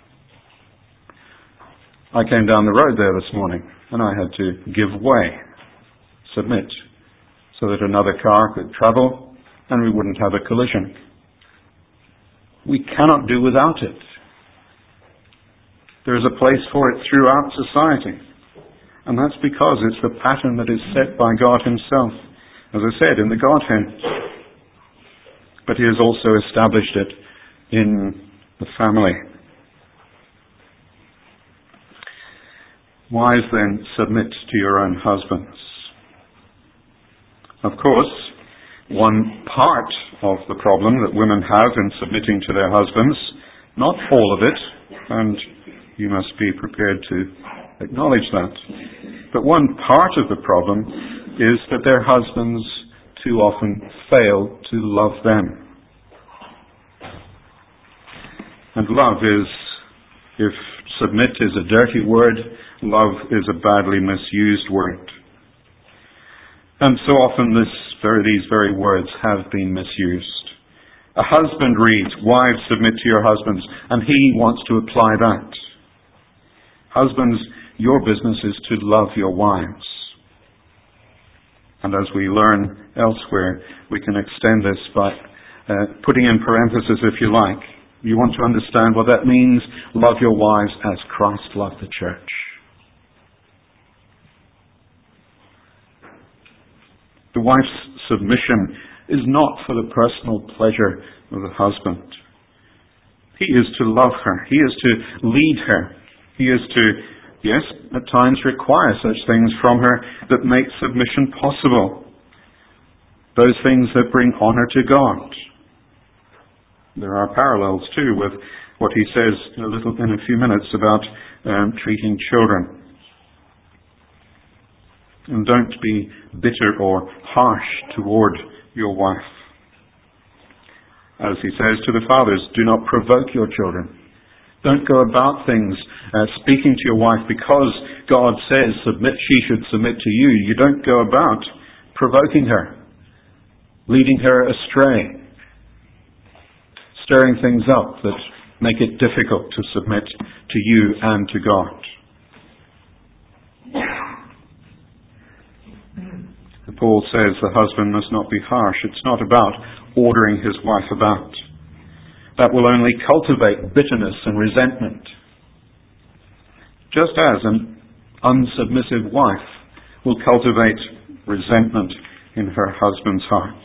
I came down the road there this morning and I had to give way, submit, so that another car could travel and we wouldn't have a collision. We cannot do without it. There is a place for it throughout society. And that's because it's the pattern that is set by God Himself, as I said, in the Godhead. But He has also established it in the family. Wives, then, submit to your own husbands. Of course, one part of the problem that women have in submitting to their husbands, not all of it, and you must be prepared to acknowledge that, but one part of the problem is that their husbands too often fail to love them. And love is, if submit is a dirty word, love is a badly misused word. And so often these very words have been misused. A husband reads, wives, submit to your husbands, and he wants to apply that. Husbands, your business is to love your wives. And as we learn elsewhere, we can extend this by putting in parentheses, if you like. You want to understand what that means? Love your wives as Christ loved the church. The wife's submission is not for the personal pleasure of the husband. He is to love her. He is to lead her. He is to, yes, at times require such things from her that make submission possible. Those things that bring honor to God. There are parallels too with what he says in a few minutes about treating children. And don't be bitter or harsh toward your wife. As he says to the fathers, do not provoke your children. Don't go about things speaking to your wife because God says she should submit to you. You don't go about provoking her, leading her astray, stirring things up that make it difficult to submit to you and to God. Paul says the husband must not be harsh. It's not about ordering his wife about. That will only cultivate bitterness and resentment. Just as an unsubmissive wife will cultivate resentment in her husband's heart.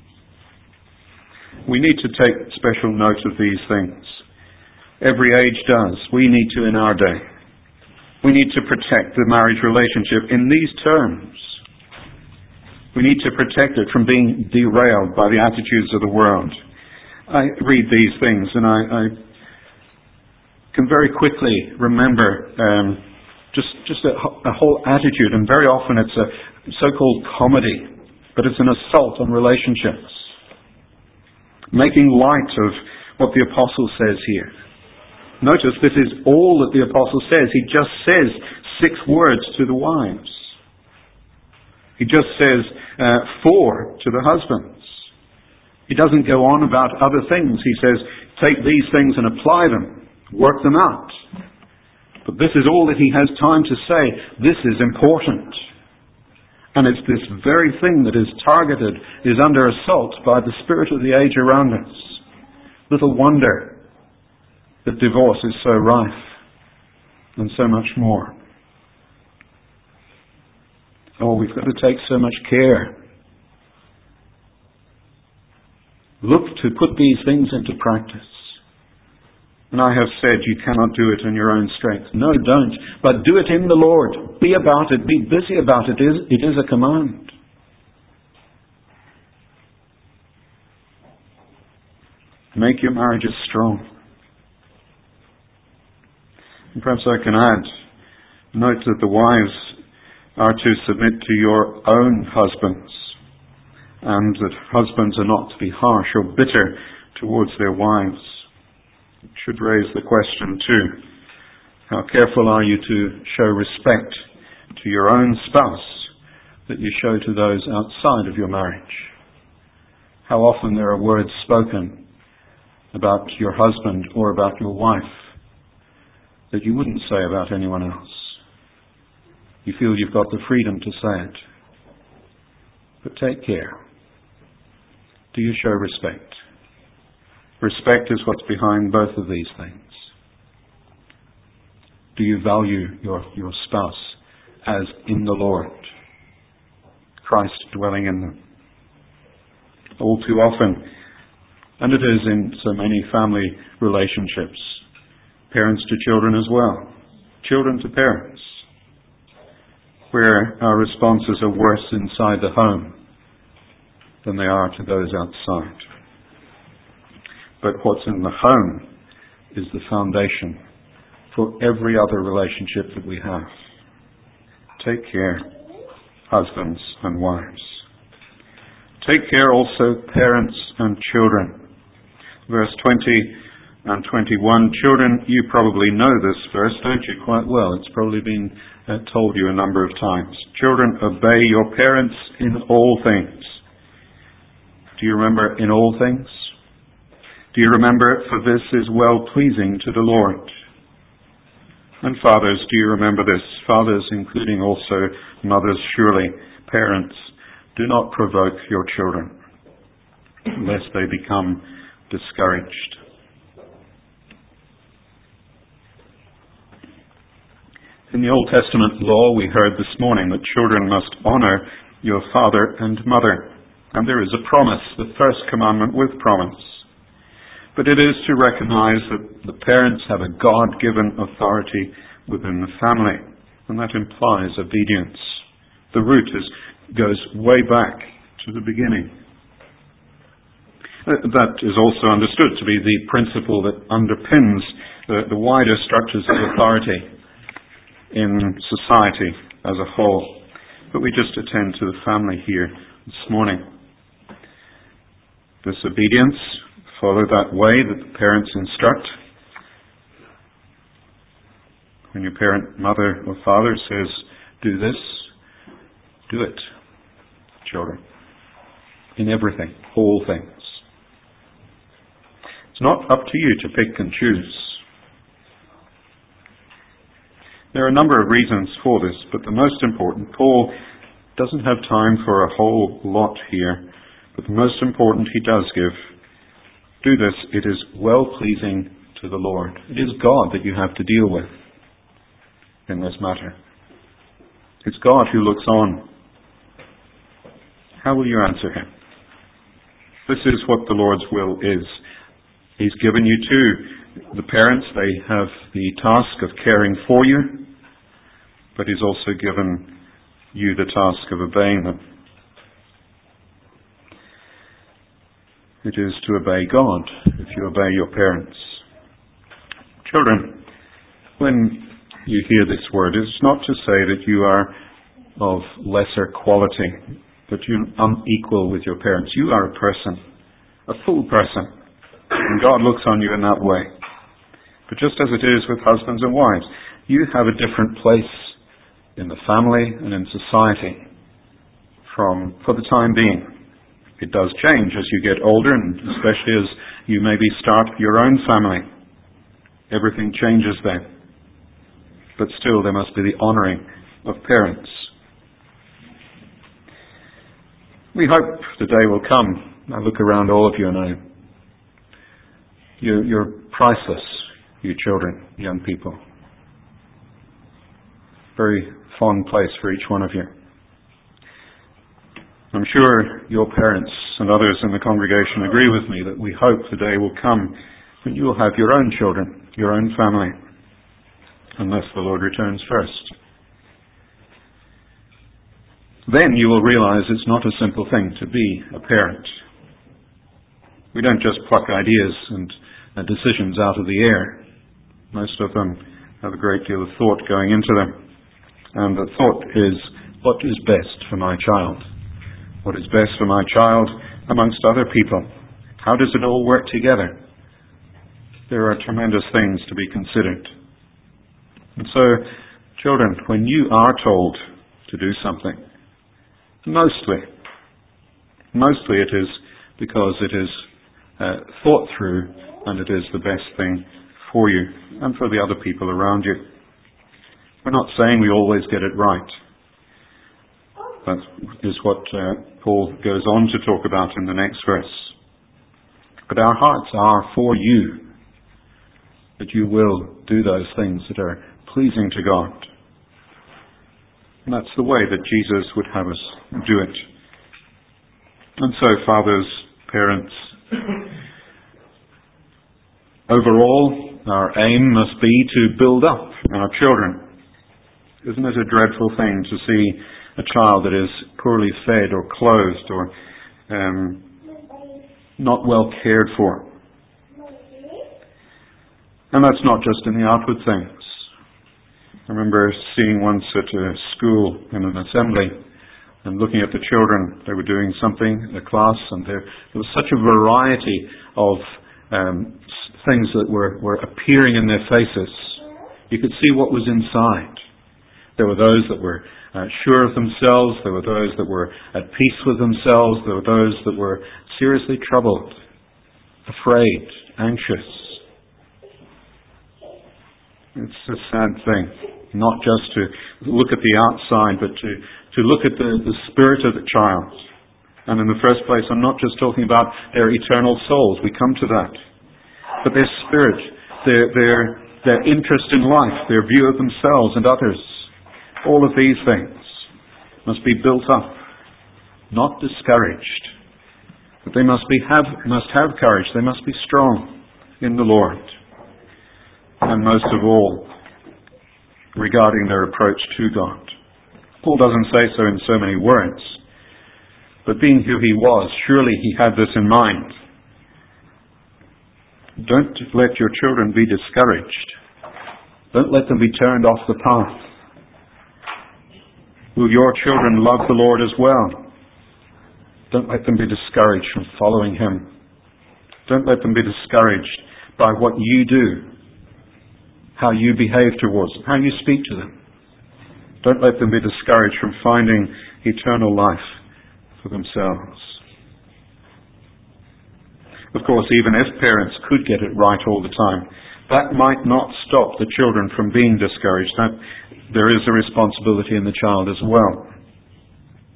We need to take special note of these things. Every age does. We need to in our day. We need to protect the marriage relationship in these terms. We need to protect it from being derailed by the attitudes of the world. I read these things and I can very quickly remember just a whole attitude, and very often it's a so-called comedy, but it's an assault on relationships. Making light of what the apostle says here. Notice this is all that the apostle says. He just says 6 words to the wives. He just says 4 to the husbands. He doesn't go on about other things. He says, take these things and apply them. Work them out. But this is all that he has time to say. This is important. And it's this very thing that is targeted, is under assault by the spirit of the age around us. Little wonder that divorce is so rife and so much more. Oh, we've got to take so much care. Look to put these things into practice. And I have said you cannot do it in your own strength. No, don't. But do it in the Lord. Be about it. Be busy about it. It is a command. Make your marriages strong. And perhaps I can add, note that the wives are to submit to your own husbands, and that husbands are not to be harsh or bitter towards their wives. It should raise the question too, how careful are you to show respect to your own spouse that you show to those outside of your marriage? How often there are words spoken about your husband or about your wife that you wouldn't say about anyone else. You feel you've got the freedom to say it. But take care. Do you show respect? Respect is what's behind both of these things. Do you value your spouse as in the Lord? Christ dwelling in them. All too often, and it is in so many family relationships, parents to children as well, children to parents, where our responses are worse inside the home than they are to those outside. But what's in the home is the foundation for every other relationship that we have. Take care, husbands and wives. Take care also, parents and children. Verse 20 and 21. Children, you probably know this verse, don't you, quite well? It's probably been told you a number of times. Children, obey your parents in all things. Do you remember in all things? Do you remember, for this is well-pleasing to the Lord? And fathers, do you remember this? Fathers, including also mothers, surely, parents, do not provoke your children, lest they become discouraged. In the Old Testament law, we heard this morning that children must honor your father and mother. And there is a promise, the first commandment with promise. But it is to recognize that the parents have a God-given authority within the family, and that implies obedience. The root goes way back to the beginning. That is also understood to be the principle that underpins the wider structures of authority in society as a whole. But we just attend to the family here this morning. This obedience, follow that way that the parents instruct. When your parent, mother or father says, do this, do it, children. In everything, all things. It's not up to you to pick and choose. There are a number of reasons for this, but the most important, Paul Doesn't have time for a whole lot here, but the most important he does give. Do this, it is well-pleasing to the Lord. It is God that you have to deal with in this matter. It's God who looks on. How will you answer him? This is what the Lord's will is. He's given you to the parents. They have the task of caring for you, but he's also given you the task of obeying them. It is to obey God if you obey your parents. Children, when you hear this word, it's not to say that you are of lesser quality, that you're unequal with your parents. You are a person, a full person, and God looks on you in that way. But just as it is with husbands and wives, you have a different place in the family and in society for the time being. It does change as you get older, and especially as you maybe start your own family. Everything changes then. But still, there must be the honouring of parents. We hope the day will come. I look around all of you and you're priceless, you children, young people. Very fond place for each one of you. I'm sure your parents and others in the congregation agree with me that we hope the day will come when you will have your own children, your own family, unless the Lord returns first. Then you will realize it's not a simple thing to be a parent. We don't just pluck ideas and decisions out of the air. Most of them have a great deal of thought going into them. And the thought is, what is best for my child? What is best for my child amongst other people? How does it all work together? There are tremendous things to be considered. And so, children, when you are told to do something, mostly it is because it is thought through and it is the best thing for you and for the other people around you. We're not saying we always get it right. That is what Paul goes on to talk about in the next verse. But our hearts are for you, that you will do those things that are pleasing to God. And that's the way that Jesus would have us do it. And so, fathers, parents, overall, our aim must be to build up our children. Isn't it a dreadful thing to see a child that is poorly fed or clothed or not well cared for? And that's not just in the outward things. I remember seeing once at a school in an assembly and looking at the children. They were doing something in the class, and there was such a variety of things that were appearing in their faces. You could see what was inside. There were those that were sure of themselves. There were those that were at peace with themselves. There were those that were seriously troubled, afraid, anxious. It's a sad thing, not just to look at the outside, but to look at the spirit of the child. And in the first place, I'm not just talking about their eternal souls. We come to that. But their spirit, their interest in life, their view of themselves and others. All of these things must be built up, not discouraged. But they must have courage. They must be strong in the Lord. And most of all, regarding their approach to God. Paul doesn't say so in so many words, but being who he was, surely he had this in mind. Don't let your children be discouraged. Don't let them be turned off the path. Will your children love the Lord as well? Don't let them be discouraged from following Him. Don't let them be discouraged by what you do, how you behave towards them, how you speak to them. Don't let them be discouraged from finding eternal life for themselves. Of course, even if parents could get it right all the time, that might not stop the children from being discouraged. That there is a responsibility in the child as well.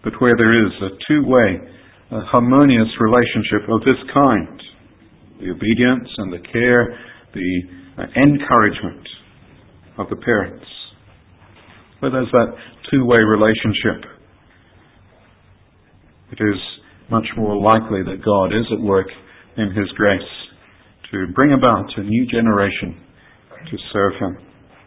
but where there is a two-way, a harmonious relationship of this kind, the obedience and the care, the encouragement of the parents, where there's that two-way relationship, it is much more likely that God is at work in His grace to bring about a new generation to serve Him.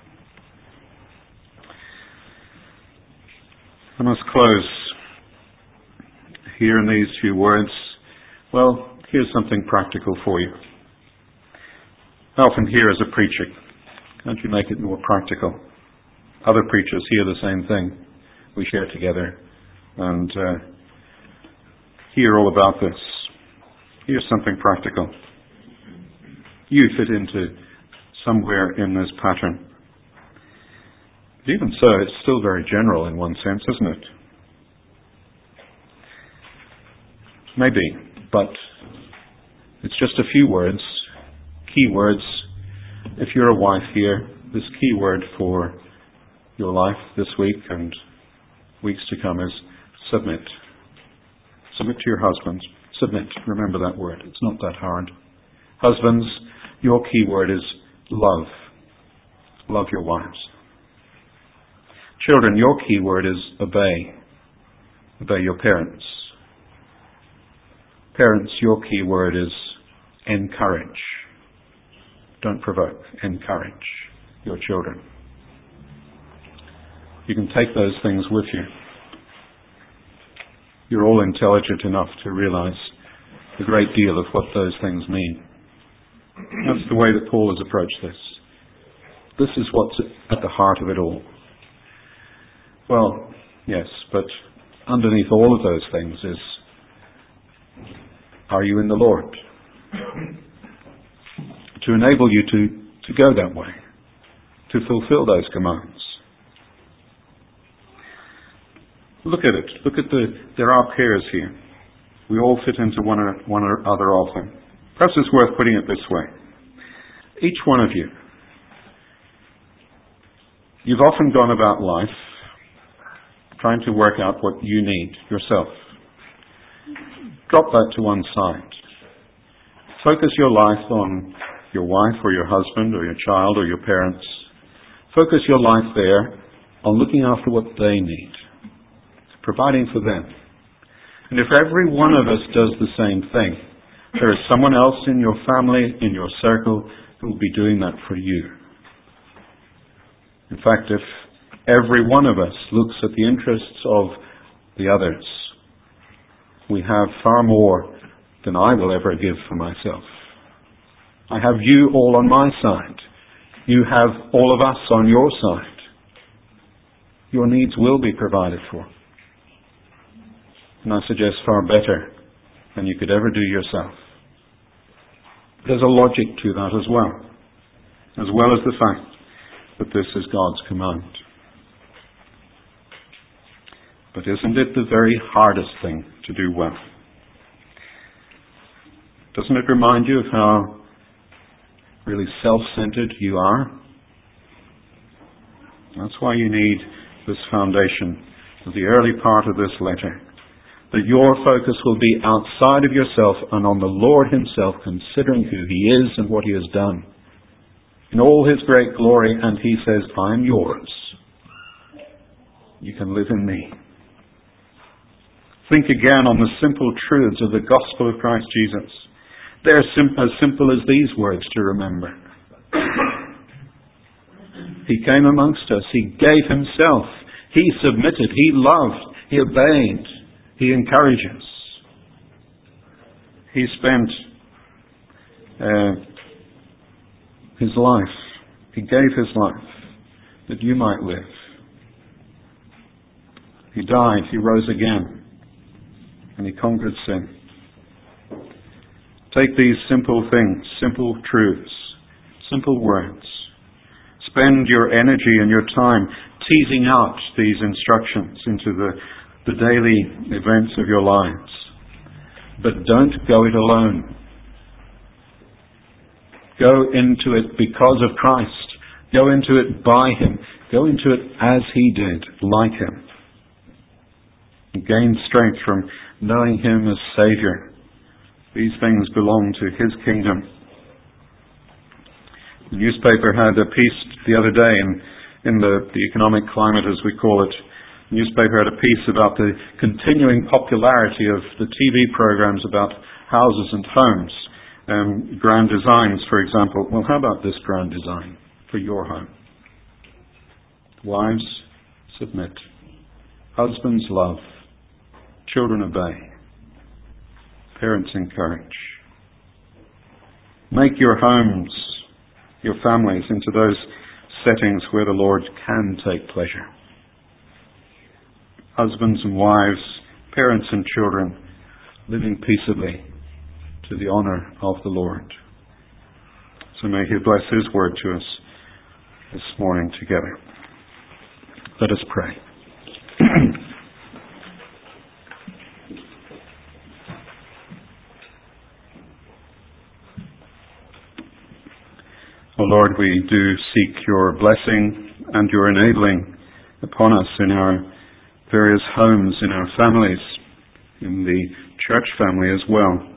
I must close here in these few words. Well, here's something practical for you. I often hear as a preacher, can't you make it more practical? Other preachers hear the same thing. We share together and hear all about this. Here's something practical. You fit into somewhere in this pattern. But even so, it's still very general in one sense, isn't it? Maybe, but it's just a few words, key words. If you're a wife here, this key word for your life this week and weeks to come is submit. Submit to your husbands. Submit. Remember that word. It's not that hard. Husbands, your key word is love. Love your wives. Children, your key word is obey. Obey your parents. Parents, your key word is encourage. Don't provoke. Encourage your children. You can take those things with you. You're all intelligent enough to realize a great deal of what those things mean. That's the way that Paul has approached this. This is what's at the heart of it all. Well, yes, but underneath all of those things is, are you in the Lord? To enable you to go that way, to fulfill those commands. Look at it. Look at there are pairs here. We all fit into one or other of them. Perhaps it's worth putting it this way. Each one of you, you've often gone about life trying to work out what you need yourself. Drop that to one side. Focus your life on your wife or your husband or your child or your parents. Focus your life there on looking after what they need, providing for them. And if every one of us does the same thing, there is someone else in your family, in your circle, who will be doing that for you. In fact, if every one of us looks at the interests of the others, we have far more than I will ever give for myself. I have you all on my side. You have all of us on your side. Your needs will be provided for. And I suggest far better than you could ever do yourself. There's a logic to that as well as the fact that this is God's command. But isn't it the very hardest thing to do well? Doesn't it remind you of how really self-centered you are? That's why you need this foundation of the early part of this letter. That your focus will be outside of yourself and on the Lord Himself, considering who He is and what He has done. In all His great glory, and He says, I am yours. You can live in me. Think again on the simple truths of the gospel of Christ Jesus. They're as simple as these words to remember. He came amongst us. He gave Himself. He submitted. He loved. He obeyed. He encourages. He spent His life. He gave His life that you might live. He died. He rose again. And He conquered sin. Take these simple things, simple truths, simple words. Spend your energy and your time teasing out these instructions into the daily events of your lives. But don't go it alone. Go into it because of Christ. Go into it by Him. Go into it as He did, like Him. and gain strength from knowing Him as Saviour. These things belong to His kingdom. The newspaper had a piece the other day in the economic climate, as we call it. The newspaper had a piece about the continuing popularity of the TV programs about houses and homes. Grand designs, for example. Well, how about this grand design for your home? Wives, submit. Husbands, love. Children, obey. Parents, encourage. Make your homes, your families, into those settings where the Lord can take pleasure. Husbands and wives, parents and children, living peaceably to the honour of the Lord. So may He bless His word to us this morning together. Let us pray. O Lord, we do seek your blessing and your enabling upon us in our various homes, in our families, in the church family as well.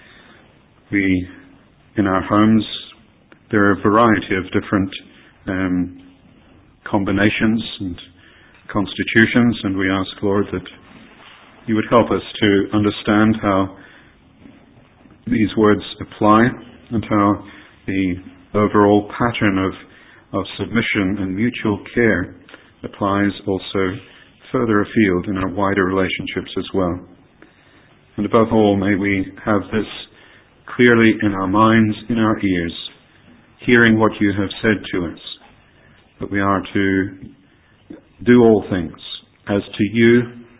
In our homes, there are a variety of different combinations and constitutions, and we ask, Lord, that you would help us to understand how these words apply and how the overall pattern of submission and mutual care applies also further afield in our wider relationships as well. And above all, may we have this clearly in our minds, in our ears, hearing what you have said to us, that we are to do all things as to you,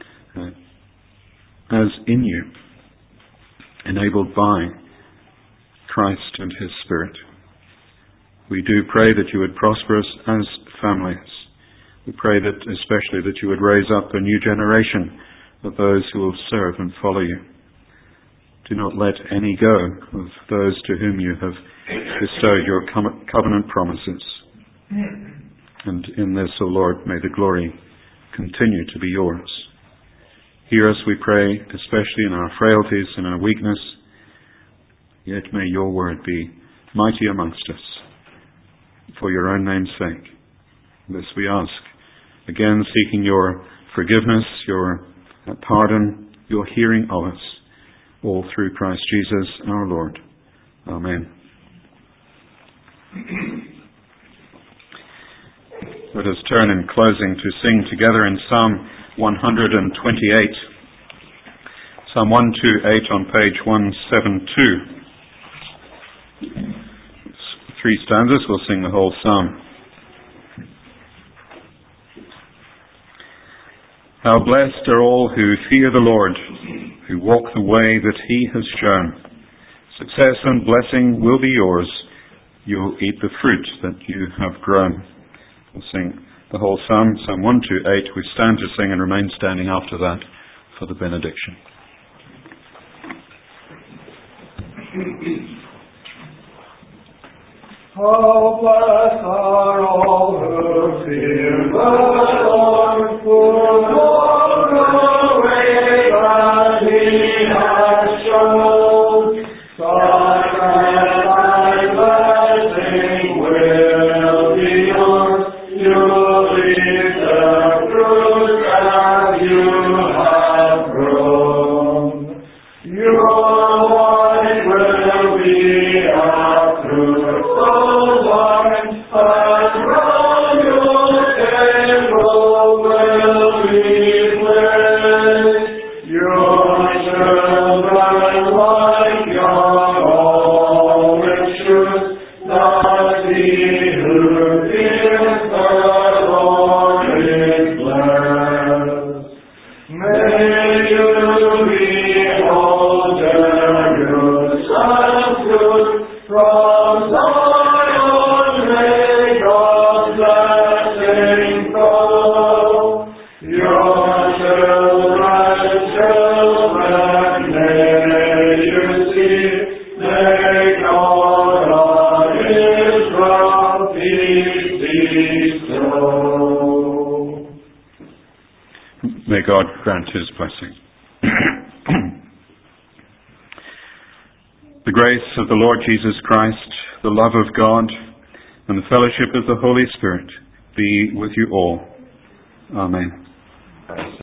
as in you, enabled by Christ and His Spirit. We do pray that you would prosper us as families. We pray that especially that you would raise up a new generation of those who will serve and follow you. Do not let any go of those to whom you have bestowed your covenant promises. And in this, O Lord, may the glory continue to be yours. Hear us, we pray, especially in our frailties and our weakness. Yet may your word be mighty amongst us, for your own name's sake. This we ask, again seeking your forgiveness, your pardon, your hearing of us, all through Christ Jesus our Lord. Amen. Let us turn in closing to sing together in Psalm 128. Psalm 128 on page 172. 3 stanzas, we'll sing the whole psalm. How blessed are all who fear the Lord, who walk the way that He has shown. Success and blessing will be yours. You'll eat the fruit that you have grown. We'll sing the whole psalm, Psalm 128. We stand to sing and remain standing after that for the benediction. How blessed are all who fear the Lord, who walk the way that He has shown. Such thy blessing will be yours. You'll eat the fruit that you have grown. Your wine will be a fruit. May God grant his blessing. The grace of the Lord Jesus Christ, the love of God, and the fellowship of the Holy Spirit be with you all. Amen.